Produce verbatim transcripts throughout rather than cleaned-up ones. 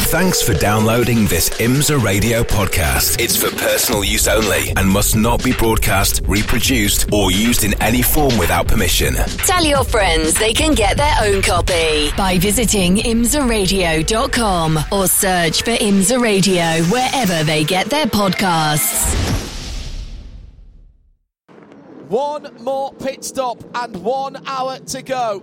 Thanks for downloading this IMSA Radio podcast. It's for personal use only and must not be broadcast, reproduced, or used in any form without permission. Tell your friends they can get their own copy by visiting imsa radio dot com or search for IMSA Radio wherever they get their podcasts. One more pit stop and one hour to go.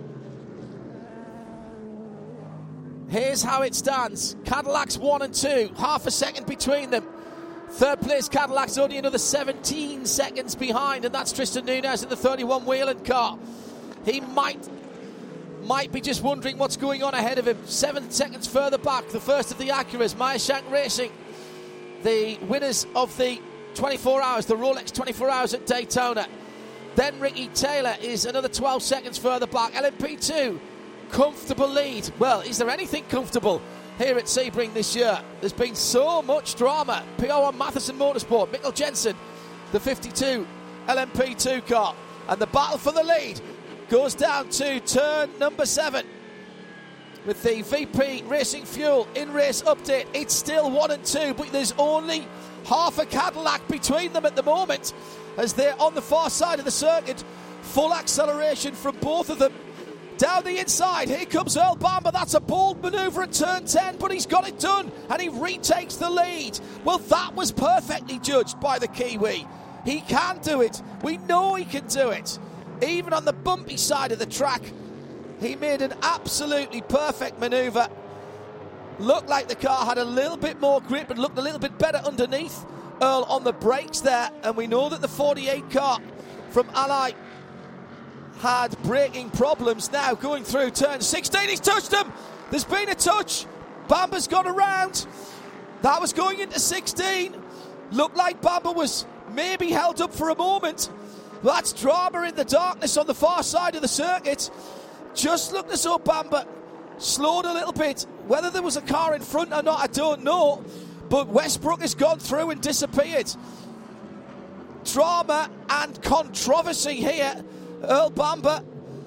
Here's how it stands. Cadillac's one and two, half a second between them. Third place Cadillac's only another seventeen seconds behind, and that's Tristan Nunez in the thirty-one Whelen car. He might might be just wondering what's going on ahead of him. Seven seconds further back, the first of the Acuras, Meyershank Racing, the winners of the twenty-four hours, the Rolex twenty-four hours at Daytona. Then Ricky Taylor is another twelve seconds further back. L M P two, comfortable lead. Well, is there anything comfortable here at Sebring this year? There's been so much drama. P O one Matheson Motorsport, Mikkel Jensen, the fifty-two L M P two car. And the battle for the lead goes down to turn number seven. With the V P Racing Fuel in-race update, it's still one and two, but there's only half a Cadillac between them at the moment as they're on the far side of the circuit. Full acceleration from both of them. Down the inside, here comes Earl Bamber. That's a bold manoeuvre at turn ten, but he's got it done, and he retakes the lead. Well, that was perfectly judged by the Kiwi. He can do it. We know he can do it. Even on the bumpy side of the track, he made an absolutely perfect manoeuvre. Looked like the car had a little bit more grip and looked a little bit better underneath Earl on the brakes there, and we know that the forty-eight car from Ally had braking problems. Now going through turn sixteen, he's touched them. There's been a touch. Bamber's gone around. That was going into sixteen. Looked like Bamber was maybe held up for a moment. That's drama in the darkness on the far side of the circuit. Just looked as though Bamber slowed a little bit. Whether there was a car in front or not, I don't know. But Westbrook has gone through and disappeared. Drama and controversy here. Earl Bamber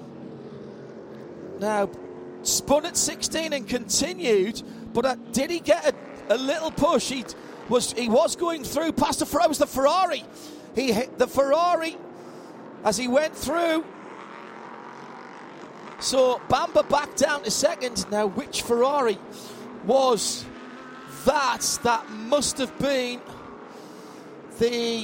now spun at sixteen and continued, but uh, did he get a, a little push? He was he was going through past the Ferrari. It was the Ferrari. He hit the Ferrari as he went through. So Bamber back down to second. Now, which Ferrari was that? That must have been the.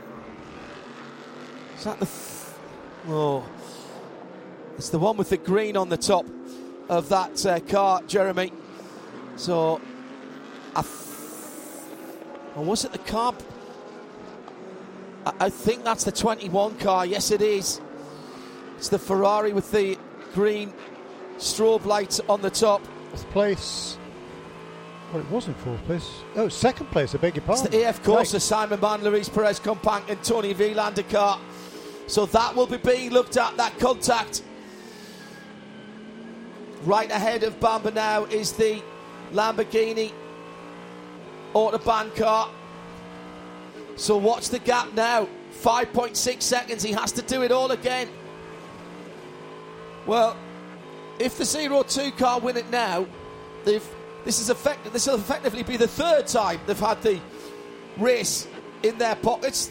Is that the? Oh, it's the one with the green on the top of that uh, car, Jeremy. So, I th- or was it the car? I-, I think that's the twenty-one car. Yes, it is. It's the Ferrari with the green strobe lights on the top. Fourth place. Well, it wasn't fourth place. Oh, second place. I beg your pardon. It's the A F Corsa, right. Simon Mann, Luis Perez Companc, and Tony Vilander car. So that will be being looked at, that contact. Right ahead of Bamber now is the Lamborghini Autobahn car. So watch the gap now. five point six seconds. He has to do it all again. Well, if the zero two car win it now, they've this is effective. This will effectively be the third time they've had the race in their pockets.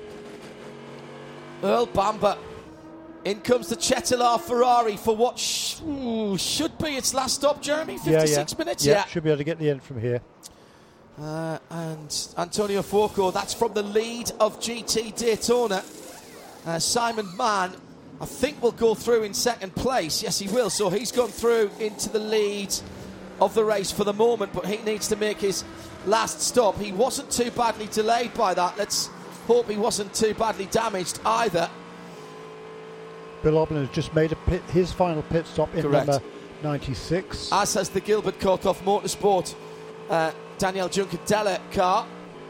Earl Bamber. In comes the Cetilar Ferrari for what sh- ooh, should be its last stop, Jeremy. fifty-six yeah, yeah. minutes. Yeah, yeah, should be able to get the end from here. Uh, and Antonio Fuoco, that's from the lead of G T Daytona. Uh, Simon Mann, I think, will go through in second place. Yes, he will. So he's gone through into the lead of the race for the moment, but he needs to make his last stop. He wasn't too badly delayed by that. Let's hope he wasn't too badly damaged either. Bill Obbin has just made a pit, his final pit stop in Correct. number ninety-six. As has the Gilbert Korthoff Motorsport uh, Daniel Juncadella car.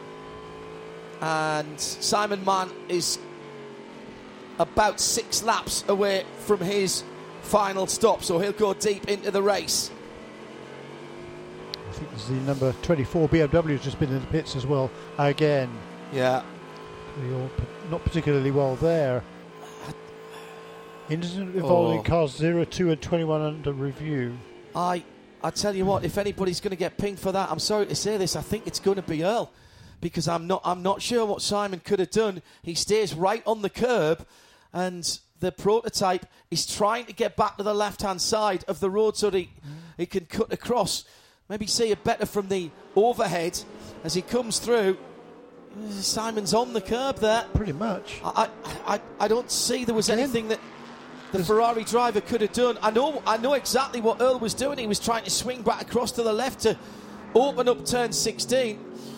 And Simon Mann is about six laps away from his final stop, so he'll go deep into the race. I think there's the number twenty-four B M W has just been in the pits as well again. Yeah. All not particularly well there. Incident involving oh. cars zero, two and twenty-one under review. I I tell you what, if anybody's going to get pinged for that, I'm sorry to say this, I think it's going to be Earl, because I'm not I'm not sure what Simon could have done. He stays right on the curb, and the prototype is trying to get back to the left-hand side of the road so that he, mm. he can cut across. Maybe see it better from the overhead as he comes through. Simon's on the curb there. Pretty much. I I, I don't see there was Again? anything that the Ferrari driver could have done. I know I know exactly what Earl was doing. He was trying to swing back across to the left to open up turn sixteen.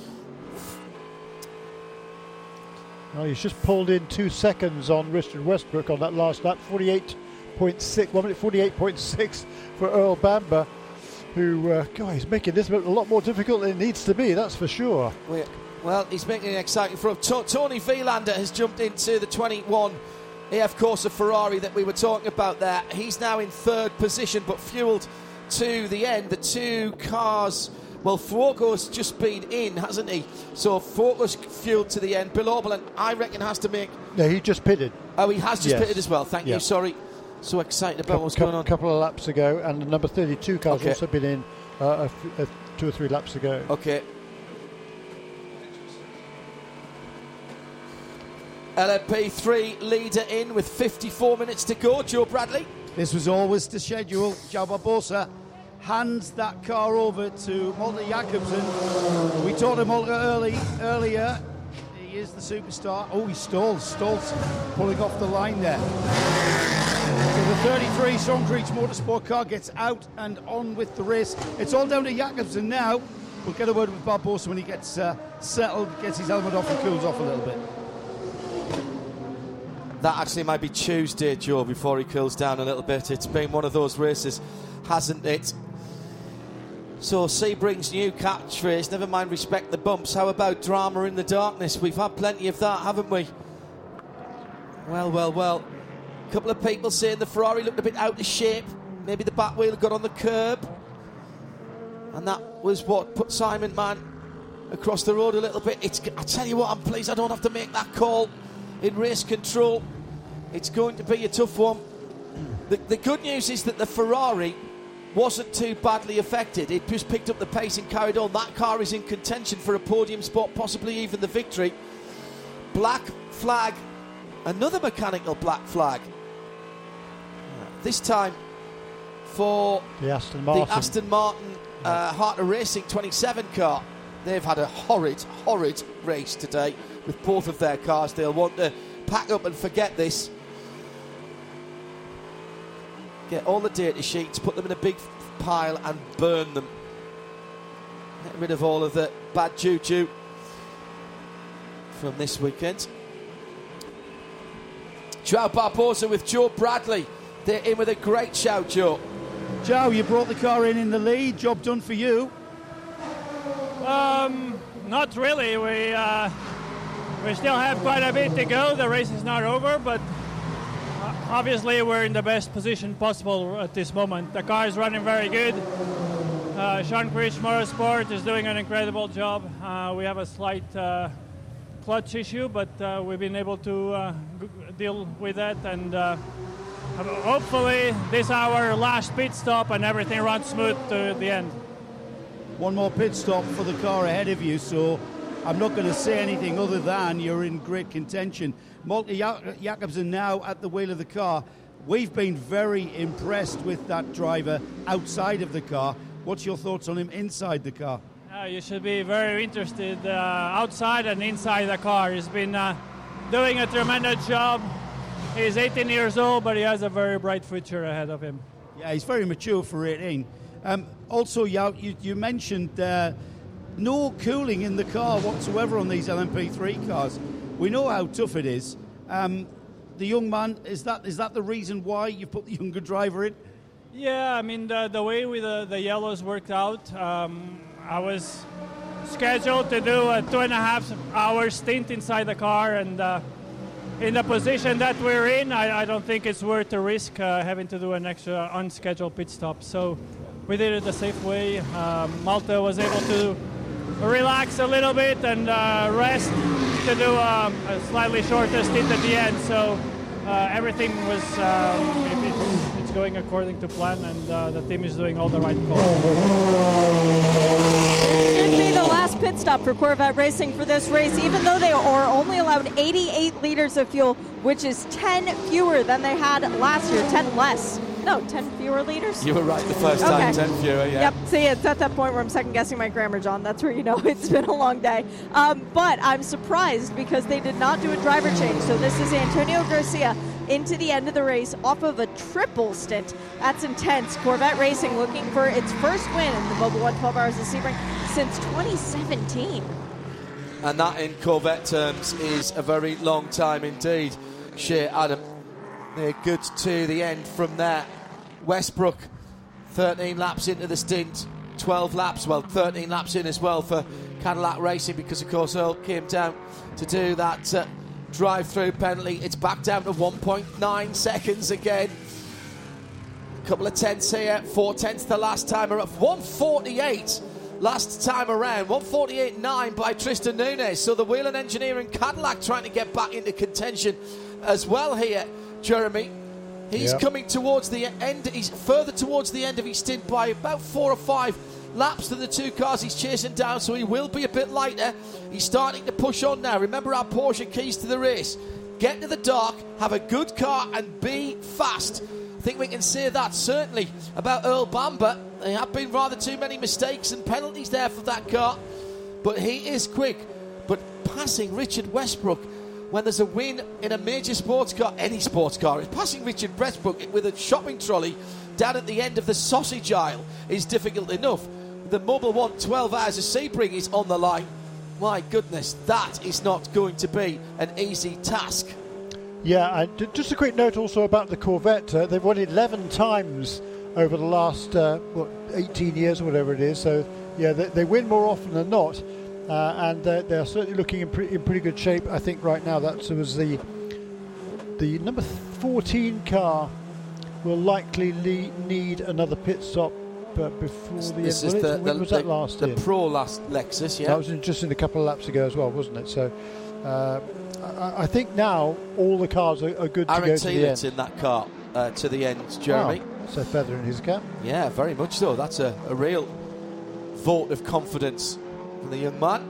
Well, he's just pulled in two seconds on Richard Westbrook on that last lap. forty-eight point six, one minute forty-eight point six for Earl Bamber, who, uh, God, he's making this a lot more difficult than it needs to be, that's for sure. Well, he's making it exciting for him. T- Tony Vielander has jumped into the twenty-one A F Corsa Ferrari that we were talking about there. He's now in third position, but fuelled to the end. The two cars, well, Fuoco's just been in, hasn't he? So Fuoco's fuelled to the end. Bill Auberlen, I reckon, has to make... No, he just pitted. Oh, he has just yes. pitted as well. Thank yeah. you, sorry. So excited about couple, what's couple, going on. A couple of laps ago, and the number thirty-two car's okay. also been in uh, a f- a two or three laps ago. Okay. L M P three leader in with fifty-four minutes to go. Joe Bradley. This was always the schedule. João Barbosa hands that car over to Malte Jakobsen. We talked to Malte early, earlier. He is the superstar. Oh, he stalls. Stalls pulling off the line there. So the thirty-three Sonkrich Motorsport car gets out and on with the race. It's all down to Jakobsen now. We'll get a word with Barbosa when he gets uh, settled, gets his helmet off and cools off a little bit. That actually might be Tuesday, Joe, before he cools down a little bit. It's been one of those races, hasn't it? So Sebring's new catchphrase, never mind respect the bumps. How about drama in the darkness? We've had plenty of that, haven't we? Well, well, well. A couple of people saying the Ferrari looked a bit out of shape. Maybe the back wheel got on the curb. And that was what put Simon Mann across the road a little bit. It's, I tell you what, I'm pleased I don't have to make that call in race control. It's going to be a tough one. The, the good news is that the Ferrari wasn't too badly affected. It just picked up the pace and carried on. That car is in contention for a podium spot, possibly even the victory. Black flag, another mechanical black flag. This time for the Aston Martin, the Aston Martin uh, Harter Racing twenty-seven car. They've had a horrid, horrid race today with both of their cars. They'll want to pack up and forget this. Get all the data sheets, put them in a big pile and burn them. Get rid of all of the bad juju from this weekend. João Barbosa with Joe Bradley. They're in with a great shout, Joe. Joe, you brought the car in in the lead. Job done for you. Um, not really. We uh, we still have quite a bit to go. The race is not over, but obviously we're in the best position possible at this moment. The car is running very good. Uh, Sonkrich Motorsport is doing an incredible job. Uh, we have a slight uh, clutch issue, but uh, we've been able to uh, g- deal with that, and uh, hopefully this is our last pit stop and everything runs smooth to the end. One more pit stop for the car ahead of you, so I'm not going to say anything other than you're in great contention. Malte Jakobsen now at the wheel of the car. We've been very impressed with that driver outside of the car. What's your thoughts on him inside the car? Uh, you should be very interested uh, outside and inside the car. He's been uh, doing a tremendous job. He's eighteen years old, but he has a very bright future ahead of him. Yeah, he's very mature for eighteen. Um, also, Jout, you, you mentioned uh, no cooling in the car whatsoever on these L M P three cars. We know how tough it is. Um, the young man, is that is that the reason why you put the younger driver in? Yeah, I mean, the, the way with the, the yellows worked out, um, I was scheduled to do a two and a half hour stint inside the car, and uh, in the position that we're in, I, I don't think it's worth the risk uh, having to do an extra unscheduled pit stop. So we did it the safe way. Um, Malte was able to relax a little bit and uh, rest to do um, a slightly shorter stint at the end. So uh, everything was um, it, it, it's going according to plan, and uh, the team is doing all the right calls. It should be the last pit stop for Corvette Racing for this race, even though they are only allowed eighty-eight liters of fuel, which is ten fewer than they had last year, ten less. No, ten fewer liters? You were right the first okay. time, ten fewer, yeah. Yep, see, it's at that point where I'm second-guessing my grammar, John. That's where you know it's been a long day. Um, but I'm surprised because they did not do a driver change. So this is Antonio Garcia into the end of the race off of a triple stint. That's intense. Corvette Racing looking for its first win in the Mobil one twelve Hours of Sebring since twenty seventeen. And that, in Corvette terms, is a very long time indeed. Shea Adam, they're good to the end from there. Westbrook, thirteen laps into the stint, twelve laps, well, thirteen laps in as well for Cadillac Racing, because, of course, Earl came down to do that uh, drive-through penalty. It's back down to one point nine seconds again. A couple of tenths here, four tenths the last time around. one forty-eight last time around, one forty-eight point nine by Tristan Nunez. So the Whelen Engineering Cadillac trying to get back into contention as well here, Jeremy. He's yep. coming towards the end. He's further towards the end of his stint by about four or five laps than the two cars he's chasing down, so he will be a bit lighter. He's starting to push on now. Remember our Porsche keys to the race: get to the dark, have a good car, and be fast. I think we can say that certainly about Earl Bamber. There have been rather too many mistakes and penalties there for that car, but he is quick. But passing Richard Westbrook when there's a win in a major sports car, any sports car, is passing Richard Westbrook with a shopping trolley down at the end of the sausage aisle is difficult enough. The Mobil one twelve Hours of Sebring is on the line. My goodness, that is not going to be an easy task. Yeah, and just a quick note also about the Corvette. Uh, they've won eleven times over the last uh, what, eighteen years or whatever it is. So, yeah, they, they win more often than not. Uh, and uh, they're certainly looking in, pre- in pretty good shape, I think, right now. That was the the number fourteen car will likely le- need another pit stop uh, before the this end. Is well, the, when the, was the, that last the year? Pro last Lexus, yeah. That was in, just in a couple of laps ago as well, wasn't it? So uh, I, I think now all the cars are, are good to Aaron go to the Teelitz end. in that car uh, to the end, Jeremy. Wow, that's a feather in his cap. Yeah, very much so. That's a, a real vote of confidence from the young man.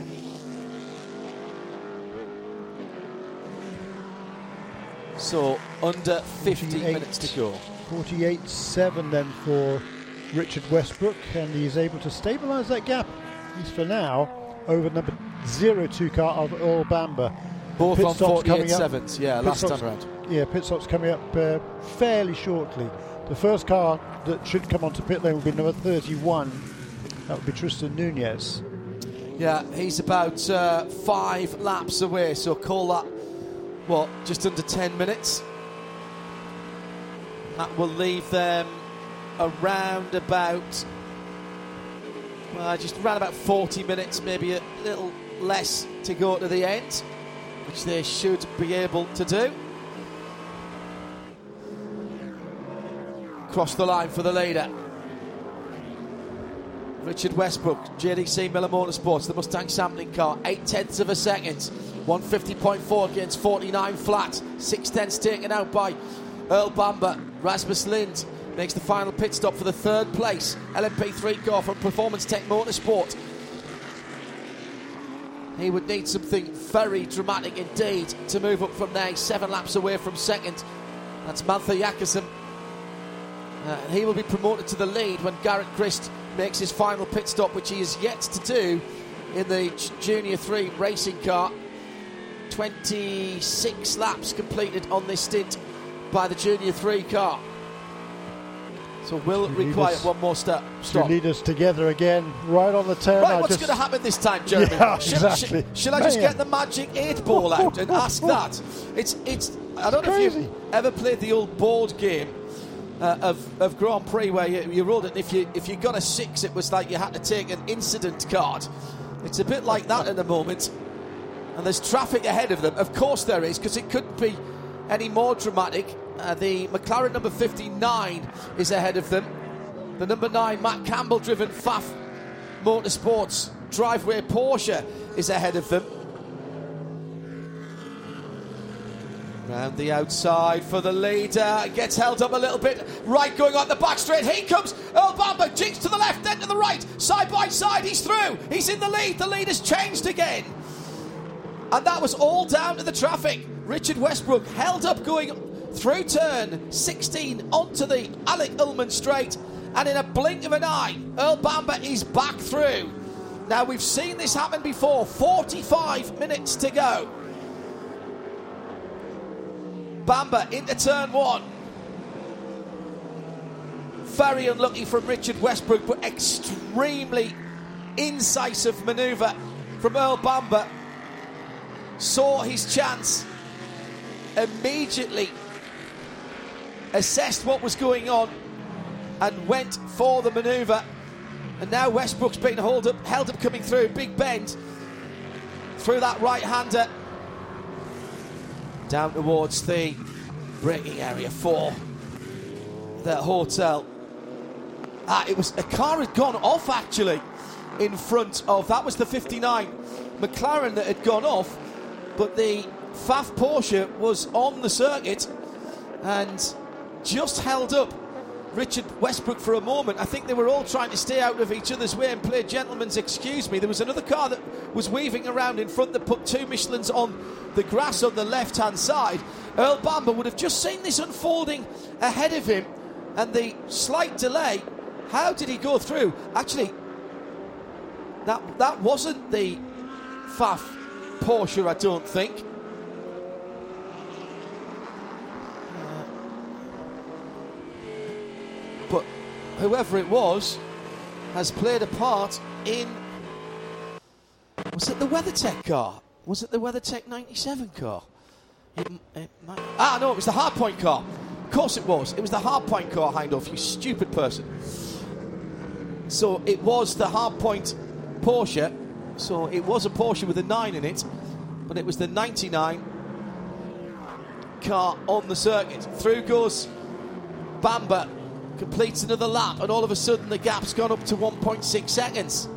So under fifty minutes to go. forty-eight seven then for Richard Westbrook, and he's able to stabilise that gap, at least for now, over number zero two car of Earl Bamber. Both Pit on stops coming forty-eight up. sevenths, yeah, Pit last stops, time around. Yeah, pit stops coming up uh, fairly shortly. The first car that should come onto pit lane will be number thirty-one. That would be Tristan Nunez. Yeah, he's about uh, five laps away, so call that, what, just under ten minutes. That will leave them around about, well, just around about forty minutes, maybe a little less to go to the end, which they should be able to do. Cross the line for the leader. Richard Westbrook, J D C Miller Motorsports, the Mustang sampling car, eight tenths of a second, one fifty point four against forty-nine flat, six tenths taken out by Earl Bamber. Rasmus Lind makes the final pit stop for the third place L M P three car from Performance Tech Motorsport. He would need something very dramatic indeed to move up from there. He's seven laps away from second. That's Mantha Jakobsen. Uh, and he will be promoted to the lead when Garrett Christ makes his final pit stop, which he is yet to do in the Junior three racing car. twenty-six laps completed on this stint by the Junior three car. So will require us, one more step. Stop. To lead us together again, right on the turn. Right, I what's just... going to happen this time, Jeremy? Yeah, Shall, exactly. shall, shall I just Man. get the magic eight ball out and ask that? It's, it's. I don't know crazy. if you've ever played the old board game uh, of, of Grand Prix where you, you rolled it, and if you if you got a six, it was like you had to take an incident card. It's a bit like that at the moment, and there's traffic ahead of them. Of course there is, because it couldn't be any more dramatic. Uh, the McLaren number fifty-nine is ahead of them. The number nine Matt Campbell driven F A F Motorsports driveway Porsche is ahead of them. Round the outside for the leader. Gets held up a little bit. Right, going on the back straight. Here comes Earl Bamber. Jinx to the left, then to the right. Side by side, he's through. He's in the lead. The lead has changed again. And that was all down to the traffic. Richard Westbrook held up going through turn sixteen onto the Alec Ullman straight. And in a blink of an eye, Earl Bamber is back through. Now, we've seen this happen before. forty-five minutes to go. Bamber into turn one. Very unlucky from Richard Westbrook, but extremely incisive manoeuvre from Earl Bamber. Saw his chance, immediately assessed what was going on and went for the manoeuvre. And now Westbrook's been held up, held up coming through. Big bend through that right-hander. Down towards the braking area for the hotel. Ah, it was a car had gone off actually in front of, that was the fifty-nine McLaren that had gone off, but the F A F Porsche was on the circuit and just held up Richard Westbrook for a moment. I think they were all trying to stay out of each other's way and play gentlemen's excuse me. There was another car that was weaving around in front that put two Michelins on the grass on the left-hand side. Earl Bamber would have just seen this unfolding ahead of him, and the slight delay. How did he go through? Actually, that that wasn't the F A F Porsche, I don't think. But whoever it was has played a part in... Was it the WeatherTech car? Was it the WeatherTech ninety-seven car? It, it might... Ah, no, it was the Hardpoint car. Of course it was. It was the Hardpoint car, Hindhaugh, you stupid person. So it was the Hardpoint Porsche. So it was a Porsche with a nine in it, but it was the ninety-nine car on the circuit. Through goes Bamber. Completes another lap, and all of a sudden the gap's gone up to one point six seconds.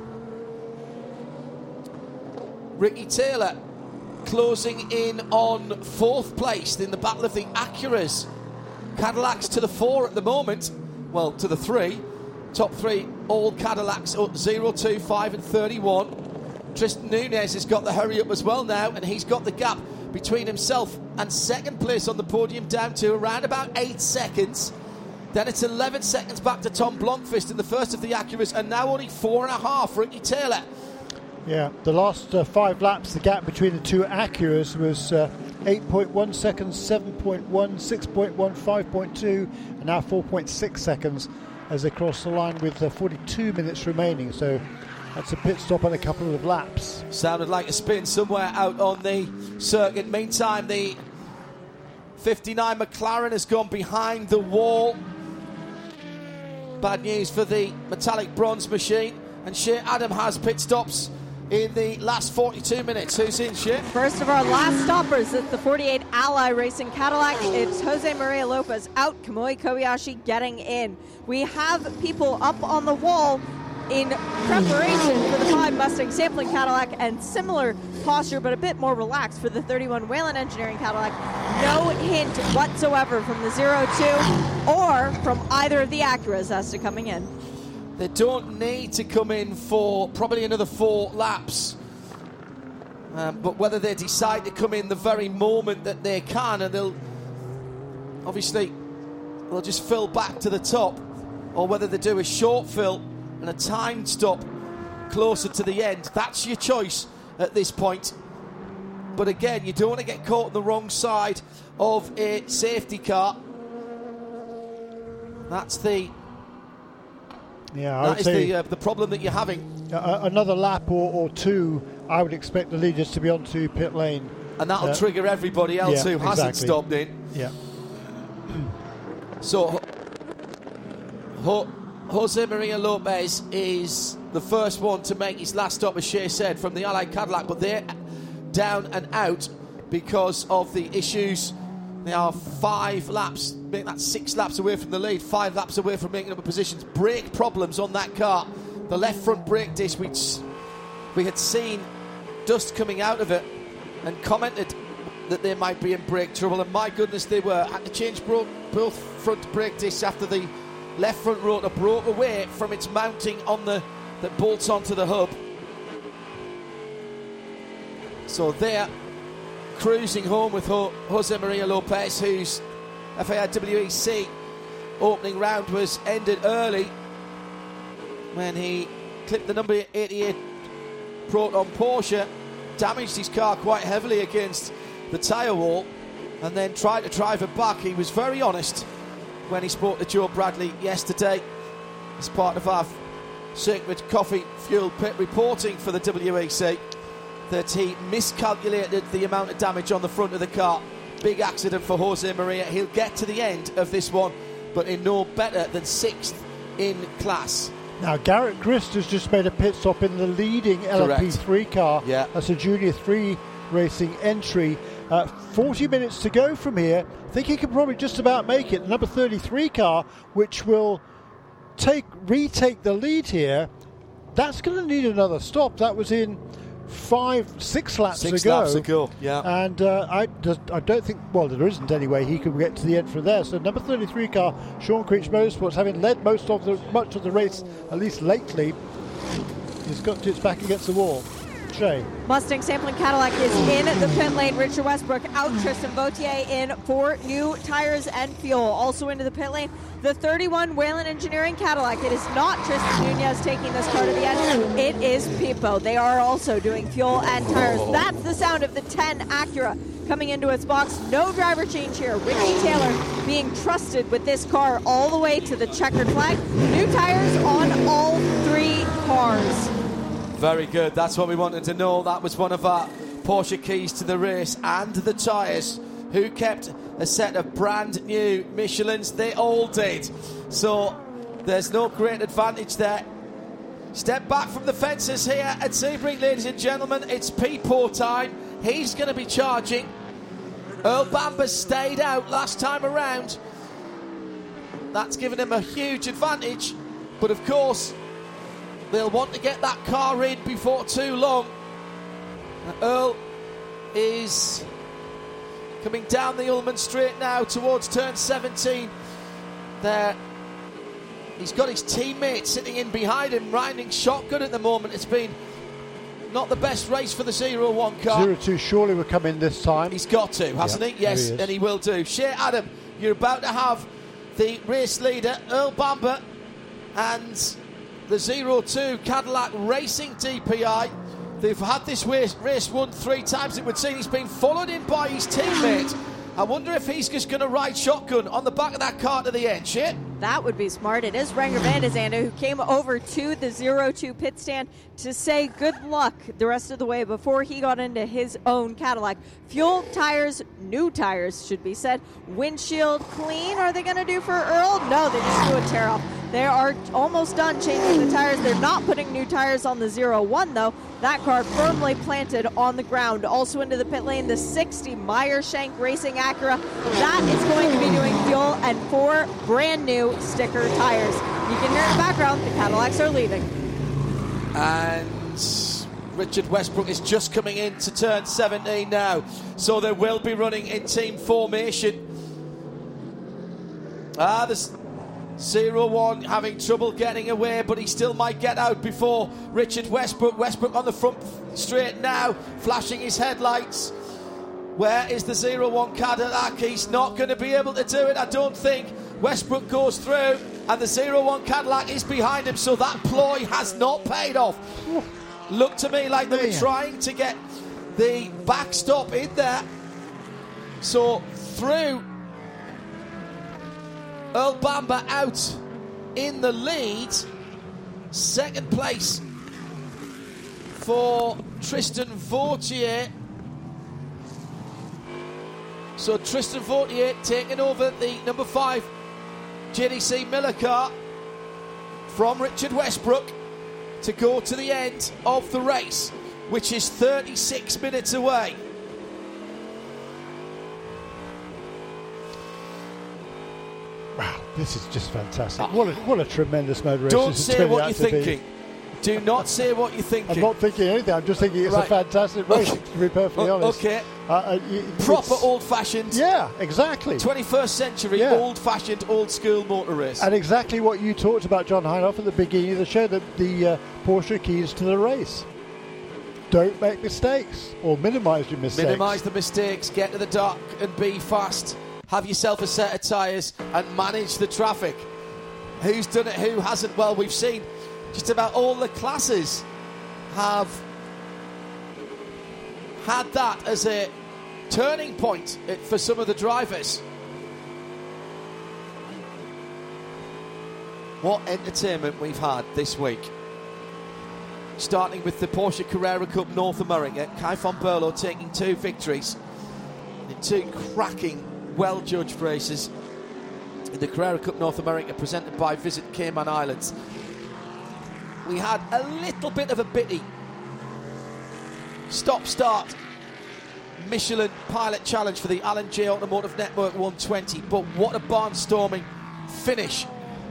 Ricky Taylor closing in on fourth place in the battle of the Acuras. Cadillacs to the four at the moment. Well, to the three. Top three, all Cadillacs, zero, two, five and thirty-one. Tristan Nunez has got the hurry up as well now, and he's got the gap between himself and second place on the podium down to around about eight seconds. Then it's eleven seconds back to Tom Blomqvist in the first of the Acuras, and now only four and a half for Ricky Taylor. Yeah, the last uh, five laps, the gap between the two Acuras was uh, eight point one seconds, seven point one, six point one, five point two, and now four point six seconds as they cross the line with uh, forty-two minutes remaining. So that's a pit stop and a couple of laps. Sounded like a spin somewhere out on the circuit. Meantime, the fifty-nine McLaren has gone behind the wall. Bad news for the metallic bronze machine. And Shea Adam has pit stops in the last forty-two minutes. Who's in, Shea? First of our last stoppers at the forty-eight Ally Racing Cadillac. It's Jose Maria Lopez out, Kamui Kobayashi getting in. We have people up on the wall in preparation for the five Mustang sampling Cadillac, and similar posture but a bit more relaxed for the thirty-one Whelen Engineering Cadillac. No hint whatsoever from the zero two or from either of the Acuras as to coming in. They don't need to come in for probably another four laps. Um, but whether they decide to come in the very moment that they can, and they'll obviously they'll just fill back to the top, or whether they do a short fill and a timed stop closer to the end, that's your choice at this point. But again, you don't want to get caught on the wrong side of a safety car. That's the yeah. I that would is say the uh, the problem that you're having. Uh, another lap or, or two, I would expect the leaders to be onto pit lane, and that'll uh, trigger everybody else yeah, who exactly. hasn't stopped in. Yeah. So, Ho- Jose Maria Lopez is the first one to make his last stop, as Shea said, from the Allied Cadillac, but they're down and out because of the issues. They are five laps, make that six laps away from the lead, five laps away from making up a positions. Brake problems on that car. The left front brake disc, which we had seen dust coming out of it, and commented that they might be in brake trouble, and my goodness, they were. Had to change bro- both front brake discs after the left front rotor broke away from its mounting on the that bolts onto the hub. So they're cruising home with Ho- Jose Maria Lopez, whose F A I W E C opening round was ended early when he clipped the number eighty-eight Proton Porsche, damaged his car quite heavily against the tyre wall, and then tried to drive it back. He was very honest when he spoke to Joe Bradley yesterday as part of our Circuit Coffee Fuel Pit reporting for the W E C, that he miscalculated the amount of damage on the front of the car. Big accident for Jose Maria. He'll get to the end of this one, but in no better than sixth in class. Now, Garrett Grist has just made a pit stop in the leading L M P three car. Yeah. That's a Junior three Racing entry. Uh, forty minutes to go from here. I think he can probably just about make it. The number thirty-three car, which will take retake the lead here, that's going to need another stop. That was in five, six laps six ago. Six laps ago, yeah. And uh, I, does, I don't think, well, there isn't anyway. He can get to the end from there. So number thirty-three car, Sean Creech Motorsports, having led most of the much of the race, at least lately, he's got its back against the wall. Shay. Mustang Sampling Cadillac is in the pit lane. Richard Westbrook out. Tristan Vautier in for new tires and fuel. Also into the pit lane, the thirty-one Whelen Engineering Cadillac. It is not Tristan Nunez taking this car to the end. It is Pipo. They are also doing fuel and tires. Oh. That's the sound of the ten Acura coming into its box. No driver change here. Ricky Taylor being trusted with this car all the way to the checkered flag. New tires on all three cars. Very good. That's what we wanted to know. That was one of our Porsche keys to the race, and the tyres. Who kept a set of brand new Michelins? They all did. So there's no great advantage there. Step back from the fences here at Sebring, ladies and gentlemen. It's Pipo time. He's going to be charging. Earl Bamber stayed out last time around. That's given him a huge advantage. But of course, they'll want to get that car in before too long. Earl is coming down the Ullman Straight now towards turn seventeen. There, he's got his teammate sitting in behind him, riding shotgun at the moment. It's been not the best race for the zero one car. zero two surely will come in this time. He's got to, hasn't yep, he? Yes, he and he will do. Shea Adam, you're about to have the race leader, Earl Bamber, and the zero two Cadillac Racing D P I. They've had this race, race won three times. It would seem he's been followed in by his teammate. I wonder if he's just going to ride shotgun on the back of that car to the end, shit. That would be smart. It is Renger van der Zande who came over to the zero two pit stand to say good luck the rest of the way before he got into his own Cadillac. Fuel, tires, new tires should be said. Windshield clean. Are they going to do for Earl? No, they just do a tear off. They are almost done changing the tires. They're not putting new tires on the zero one, though. That car firmly planted on the ground. Also into the pit lane, the sixty Meyer Shank Racing Acura. That is going to be doing fuel and four brand new sticker tires. You can hear in the background, the Cadillacs are leaving. And Richard Westbrook is just coming in to turn seventeen now. So they will be running in team formation. Ah, the zero one having trouble getting away, but he still might get out before Richard Westbrook. Westbrook on the front straight now, flashing his headlights. Where is the zero one Cadillac? He's not going to be able to do it, I don't think. Westbrook goes through, and the zero one Cadillac is behind him, so that ploy has not paid off. Looked to me like they were trying to get the backstop in there. So through, Earl Bamber out in the lead. Second place for Tristan Vautier. So Tristan Vautier taking over the number five J D C Miller car from Richard Westbrook to go to the end of the race, which is thirty-six minutes away. Wow, this is just fantastic. What a, what a tremendous motor race. Don't say what you're thinking. Do not say what you're thinking. I'm not thinking anything. I'm just thinking it's Right. a fantastic race, Okay. to be perfectly O- honest. okay. Uh, uh, y- Proper it's- old-fashioned. Yeah, exactly. twenty-first century, Yeah. old-fashioned, old-school motor race. And exactly what you talked about, John Hindhaugh, at the beginning of the show, the, the uh, Porsche keys to the race. Don't make mistakes, or minimise your mistakes. Minimise the mistakes, get to the dock and be fast. Have yourself a set of tyres and manage the traffic. Who's done it, who hasn't? Well, we've seen just about all the classes have had that as a turning point for some of the drivers. What entertainment we've had this week. Starting with the Porsche Carrera Cup North America, Kai von Berlo taking two victories in two cracking, well-judged races in the Carrera Cup North America, presented by Visit Cayman Islands. We had a little bit of a bitty stop-start Michelin Pilot Challenge for the Alan J Automotive Network one twenty, but what a barnstorming finish.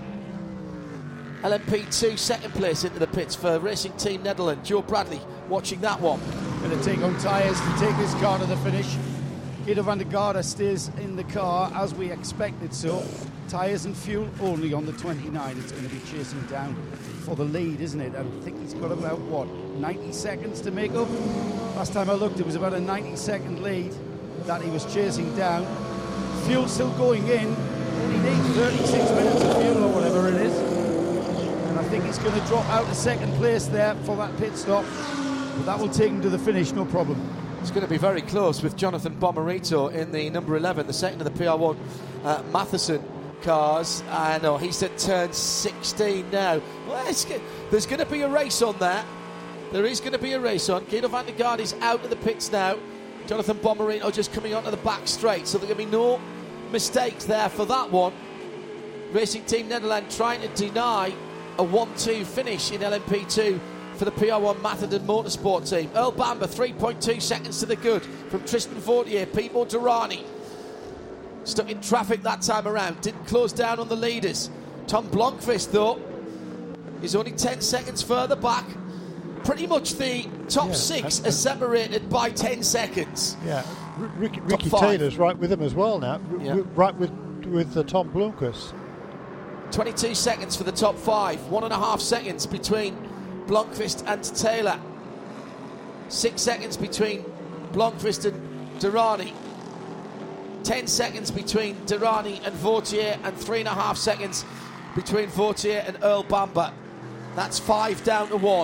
L M P two second place into the pits for Racing Team Netherlands. Joe Bradley watching that one. Going to take on tyres to take this car to the finish. Guido van der Garde stays in the car as we expected so. Tyres and fuel only on the twenty-nine. It's going to be chasing down for the lead, isn't it? I think he's got about, what, ninety seconds to make up? Last time I looked, it was about a ninety second lead that he was chasing down. Fuel still going in. Only needs thirty-six minutes of fuel or whatever it is. And I think he's going to drop out to second place there for that pit stop. But that will take him to the finish, no problem. It's going to be very close with Jonathan Bomarito in the number eleven, the second of the P R one uh, Matheson cars. I uh, know he's at turn sixteen now. Well, it's, there's going to be a race on there. There is going to be a race on. Guido van der Garde is out of the pits now. Jonathan Bomarito just coming onto the back straight, so there can be no mistakes there for that one. Racing Team Netherlands trying to deny a one two finish in L M P two for the P R one Matador Motorsport team. Earl Bamber, three point two seconds to the good from Tristan Vautier. Pimo Durrani stuck in traffic that time around, didn't close down on the leaders. Tom Blomqvist, though, is only ten seconds further back. Pretty much the top Yeah, six and- are separated by ten seconds. Yeah, R- Ricky, Ricky five. Taylor's right with him as well now. R- Yeah. r- right with with uh, Tom Blomqvist. twenty-two seconds for the top five. One and a half seconds between Blomqvist and Taylor. Six seconds between Blomqvist and Durrani. Ten seconds between Durrani and Vautier, and three and a half seconds between Vautier and Earl Bamber. That's five down to one.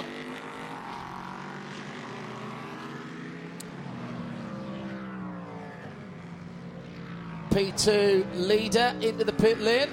P two leader into the pit lane.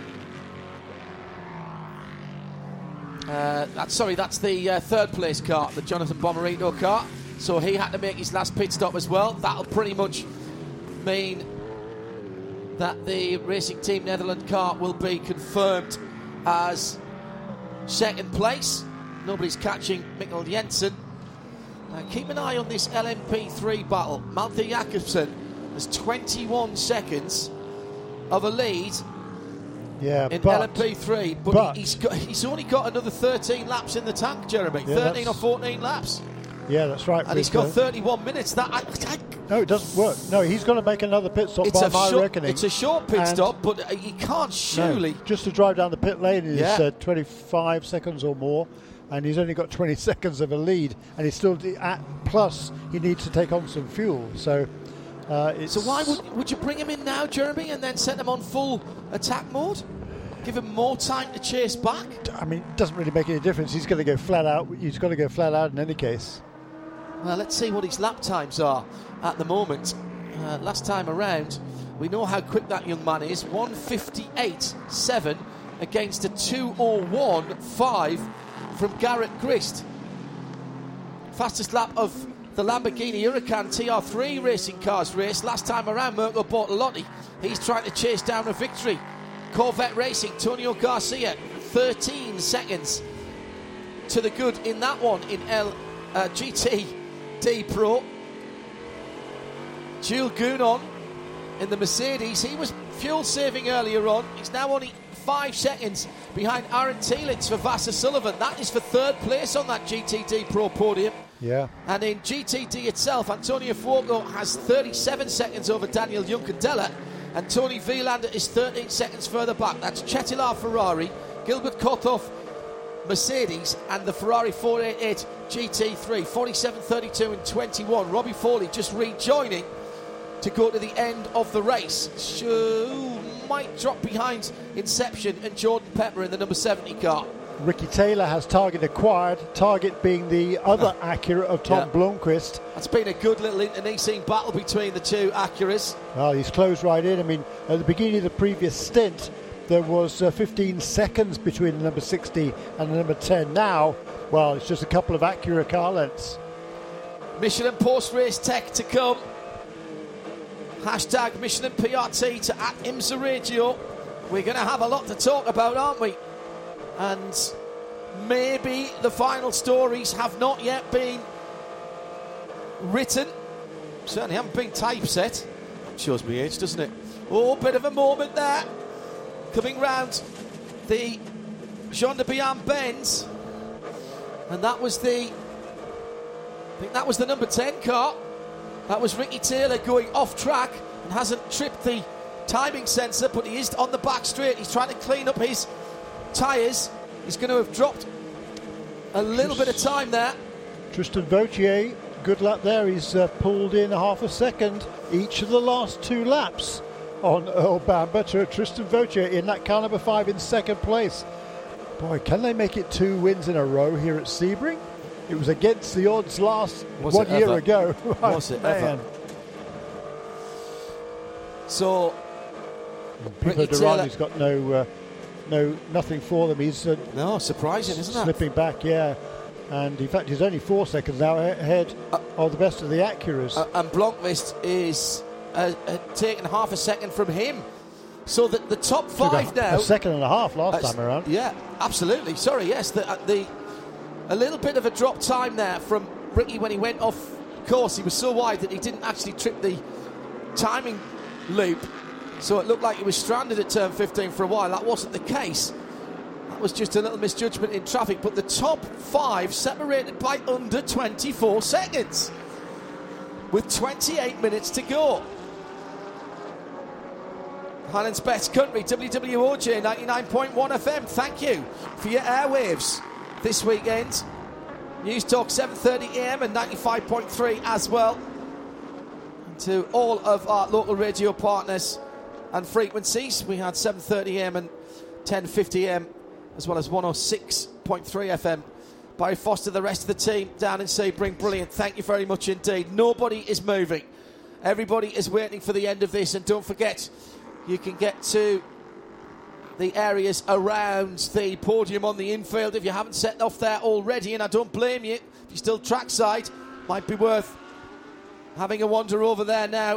Uh, that's, sorry, that's the uh, third place car, the Jonathan Bomarito car. So he had to make his last pit stop as well. That'll pretty much mean that the Racing Team Netherlands car will be confirmed as second place. Nobody's catching Mikkel Jensen. Now keep an eye on this L M P three battle. Malte Jakobsen has twenty-one seconds of a lead Yeah, in but L M P three, but, but- he's got, he's only got another thirteen laps in the tank, Jeremy. Yeah, thirteen or that's- fourteen laps, yeah, that's right. and he's with, got uh, thirty-one minutes. That I, I, No, it doesn't work. No, he's going to make another pit stop it's by a my short, reckoning. it's a short pit And- stop, but uh, he can't No, surely. just to drive down the pit lane is Yeah. uh, twenty-five seconds or more, and he's only got twenty seconds of a lead, and he's still de- at plus. He needs to take on some fuel, so. Uh, it's So why would would you bring him in now, Jeremy, and then set him on full attack mode? Give him more time to chase back. I mean, it doesn't really make any difference. He's going to go flat out. He's got to go flat out in any case. Well, let's see what his lap times are at the moment. Uh, last time around, we know how quick that young man is. one fifty-eight point seven against a two oh one point five from Garrett Grist. Fastest lap of the Lamborghini Huracan T R three racing cars race. Last time around, Mirko Bortolotti, he's trying to chase down a victory. Corvette Racing, Tonio Garcia, thirteen seconds to the good in that one in L uh, G T D Pro. Jules Gounon in the Mercedes, he was fuel saving earlier on. He's now only five seconds behind Aaron Tielitz for Vassar Sullivan. That is for third place on that G T D Pro podium. Yeah. And in G T D itself, Antonio Fuoco has thirty-seven seconds over Daniel Juncadella, and Tony Vilander is thirteen seconds further back. That's Cetilar Ferrari, Gilbert Kothoff Mercedes, and the Ferrari four eighty-eight G T three, forty-seven, thirty-two and twenty-one. Robbie Foley just rejoining to go to the end of the race. So might drop behind Inception and Jordan Pepper in the number seventy car. Ricky Taylor has Target acquired, Target being the other Acura of Tom yeah. Blomqvist. That's been a good little internecine battle between the two Acuras. Well, he's closed right in. I mean, at the beginning of the previous stint, there was uh, fifteen seconds between the number sixty and the number ten. Now, well, it's just a couple of Acura car lengths. Michelin post-race tech to come. Hashtag Michelin P R T to at IMSA Radio. We're going to have a lot to talk about, aren't we? And maybe the final stories have not yet been written. Certainly haven't been typeset. Shows me age, doesn't it? Oh, bit of a moment there. Coming round the Jean de Bihan bends. And that was the... I think that was the number ten car. That was Ricky Taylor going off track and hasn't tripped the timing sensor, but he is on the back straight. He's trying to clean up his tyres. He's going to have dropped a little bit of time there. Tristan Vautier, good luck there. He's uh, pulled in a half a second each of the last two laps on Earl Bamber to Tristan Vautier in that car number five in second place. Boy, can they make it two wins in a row here at Sebring? It was against the odds last was one year ever? ago. Was it ever? So, Pipo Derani's got no, uh, no, nothing for them. He's uh, no surprising, isn't it? Slipping back, yeah. And in fact, he's only four seconds now ahead uh, of the best of the Acuras. Uh, and Blomqvist is uh, uh, taking half a second from him. So that the top five a, now. A second and a half last uh, time around. Yeah, absolutely. Sorry, yes. The, uh, the a little bit of a drop time there from Ricky when he went off course. He was so wide that he didn't actually trip the timing loop. So it looked like he was stranded at turn fifteen for a while. That wasn't the case. That was just a little misjudgment in traffic. But the top five separated by under twenty-four seconds with twenty-eight minutes to go. Highlands Best Country, W W O J ninety-nine point one F M. Thank you for your airwaves this weekend. News Talk seven thirty a m and ninety-five point three as well. And to all of our local radio partners and frequencies, we had seven thirty a m and ten fifty a m as well as one oh six point three F M. Barry Foster, the rest of the team down in Sebring, brilliant. Thank you very much indeed. Nobody is moving. Everybody is waiting for the end of this, and don't forget, you can get to the areas around the podium on the infield if you haven't set off there already, and I don't blame you. If you're still trackside, might be worth having a wander over there now.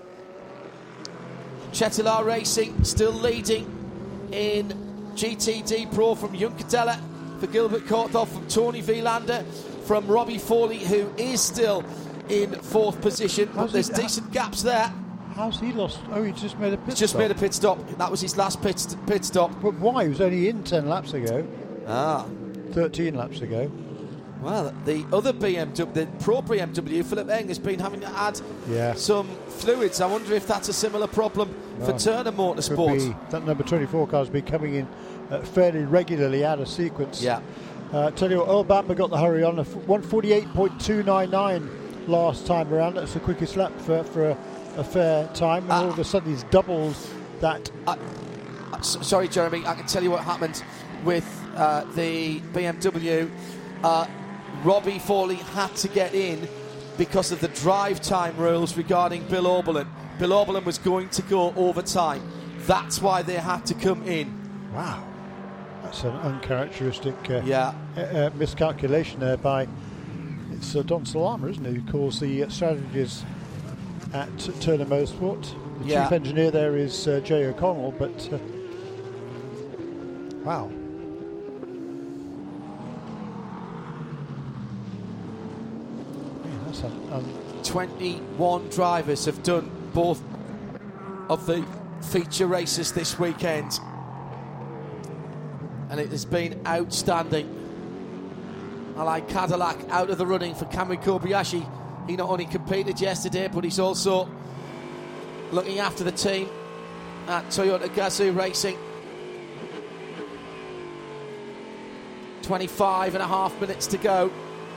Cetilar Racing still leading in G T D Pro from Juncadella, for Gilbert Kothoff, from Tony Vilander, from Robbie Foley, who is still in fourth position, but there's decent gaps there. How's he lost? Oh, he just made a pit He's just stop. made a pit stop. That was his last pit, st- pit stop. But why? He was only in ten laps ago. Ah. thirteen laps ago. Well, the other B M W, the Pro B M W, Philip Eng, has been having to add yeah. some fluids. I wonder if that's a similar problem no. for Turner Motorsport. That number twenty-four car has been coming in uh, fairly regularly out of sequence. Yeah. Uh, tell you what, Earl Bamber got the hurry on, a one forty-eight point two nine nine last time around. That's the quickest lap for, for a, a fair time. And uh, all of a sudden he's doubled that. Uh, uh, sorry, Jeremy, I can tell you what happened with uh, the B M W. Uh, Robbie Foley had to get in because of the drive time rules regarding Bill Oberlin. Bill Oberlin was going to go over time. That's why they had to come in. Wow. That's an uncharacteristic uh, yeah. uh, uh, miscalculation there by it's uh, Don Salama, isn't it, who calls the uh, strategies at Turner Motorsport. The yeah. chief engineer there is uh, Jay O'Connell, but uh, wow. Um, twenty-one drivers have done both of the feature races this weekend. and it has been outstanding. I like Cadillac out of the running for Kamui Kobayashi. He not only competed yesterday, but he's also looking after the team at Toyota Gazoo Racing. twenty-five and a half minutes to go.